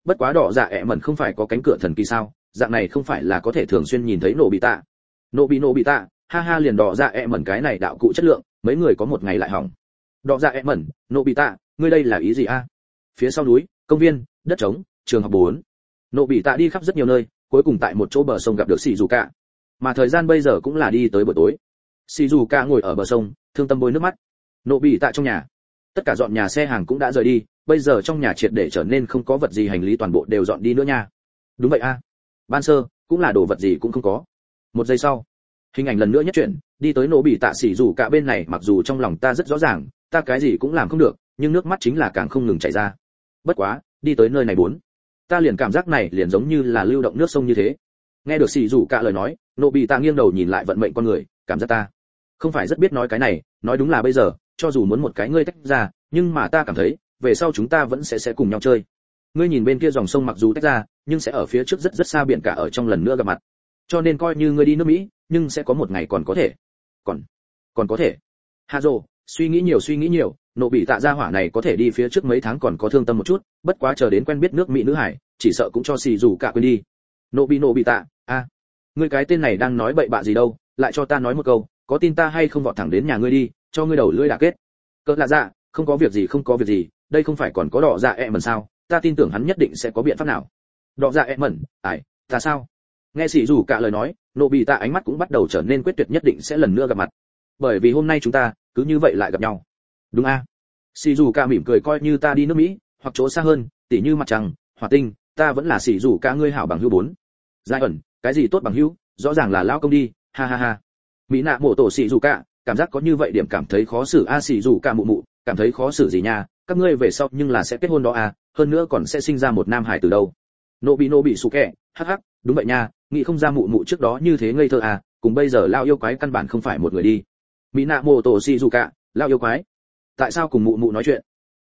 bất quá đỏ dạ ẹ mẩn không phải có cánh cửa thần kỳ sao, dạng này không phải là có thể thường xuyên nhìn thấy nổ bị tạ. Nổ bị nổ bị tạ, ha ha, liền đỏ dạ ẹ mẩn cái này đạo cụ chất lượng, mấy người có một ngày lại hỏng. Đỏ dạ ẹ mẩn, nổ bị tạ, ngươi đây là ý gì a? Phía sau núi, công viên, đất trống, trường học bốn. Nổ bị tạ đi khắp rất nhiều nơi, cuối cùng tại một chỗ bờ sông gặp được Sĩ Dù Cả. Mà thời gian bây giờ cũng là đi tới buổi tối. Sĩ Dù Cả ngồi ở bờ sông, thương tâm bôi nước mắt. Nổ bị tạ trong nhà, tất cả dọn nhà xe hàng cũng đã rời đi, bây giờ trong nhà triệt để trở nên không có vật gì hành lý toàn bộ đều dọn đi nữa nha. Đúng vậy a. Ban sơ cũng là đồ vật gì cũng không có. Một giây sau, hình ảnh lần nữa nhất chuyển, đi tới Nổ bị tạ Sĩ Dù Cả bên này, mặc dù trong lòng ta rất rõ ràng, ta cái gì cũng làm không được, nhưng nước mắt chính là càng không ngừng chảy ra. Bất quá, đi tới nơi này bốn, ta liền cảm giác này liền giống như là lưu động nước sông như thế. Nghe được Sĩ Dù Cả lời nói, Nổ bị tạ nghiêng đầu nhìn lại vận mệnh con người, cảm giác ta không phải rất biết nói cái này, nói đúng là bây giờ, cho dù muốn một cái ngươi tách ra, nhưng mà ta cảm thấy, về sau chúng ta vẫn sẽ sẽ cùng nhau chơi. Ngươi nhìn bên kia dòng sông mặc dù tách ra, nhưng sẽ ở phía trước rất rất xa biển cả ở trong lần nữa gặp mặt. Cho nên coi như ngươi đi nước Mỹ, nhưng sẽ có một ngày còn có thể. Còn còn có thể. Hazo, suy nghĩ nhiều suy nghĩ nhiều, Nổ bị tạ ra hỏa này có thể đi phía trước mấy tháng còn có thương tâm một chút, bất quá chờ đến quen biết nước Mỹ nữ hải, chỉ sợ cũng cho xì dù cả quên đi. Nổ bị nổ bị tạ, a, ngươi cái tên này đang nói bậy bạ gì đâu, lại cho ta nói một câu, có tin ta hay không vọt thẳng đến nhà ngươi đi, cho ngươi đầu lưỡi đả kết. Cỡ lạ dạ, không có việc gì không có việc gì, đây không phải còn có đỏ dạ ẹ mẩn sao, ta tin tưởng hắn nhất định sẽ có biện pháp nào. Đỏ dạ ẹ mẩn, ải, ta sao? Nghe sĩ dù cả lời nói, Nổ bị tạ ánh mắt cũng bắt đầu trở nên quyết tuyệt, nhất định sẽ lần nữa gặp mặt. Bởi vì hôm nay chúng ta cứ như vậy lại gặp nhau. Đúng a? Sĩ dù cả mỉm cười, coi như ta đi nước Mỹ, hoặc chỗ xa hơn, tỉ như mặt trăng, hỏa tinh, ta vẫn là sĩ dù cả ngươi hảo bằng hữu bốn. Giai ẩn, cái gì tốt bằng hữu, rõ ràng là lão công đi, ha ha ha. Mỹ nạ mổ tổ sĩ dù cả, cảm giác có như vậy điểm cảm thấy khó xử a. Sĩ dù cả mụ mụ, cảm thấy khó xử gì nha, các ngươi về sau nhưng là sẽ kết hôn đó à, hơn nữa còn sẽ sinh ra một nam hải từ đâu. Nô bị nô bị sụ kẹ, hắc hắc, đúng vậy nha, nghĩ không ra mụ mụ trước đó như thế ngây thơ à, cùng bây giờ lao yêu quái căn bản không phải một người đi. Mỹ nạ mổ tổ sĩ dù cả, lao yêu quái, tại sao cùng mụ mụ nói chuyện?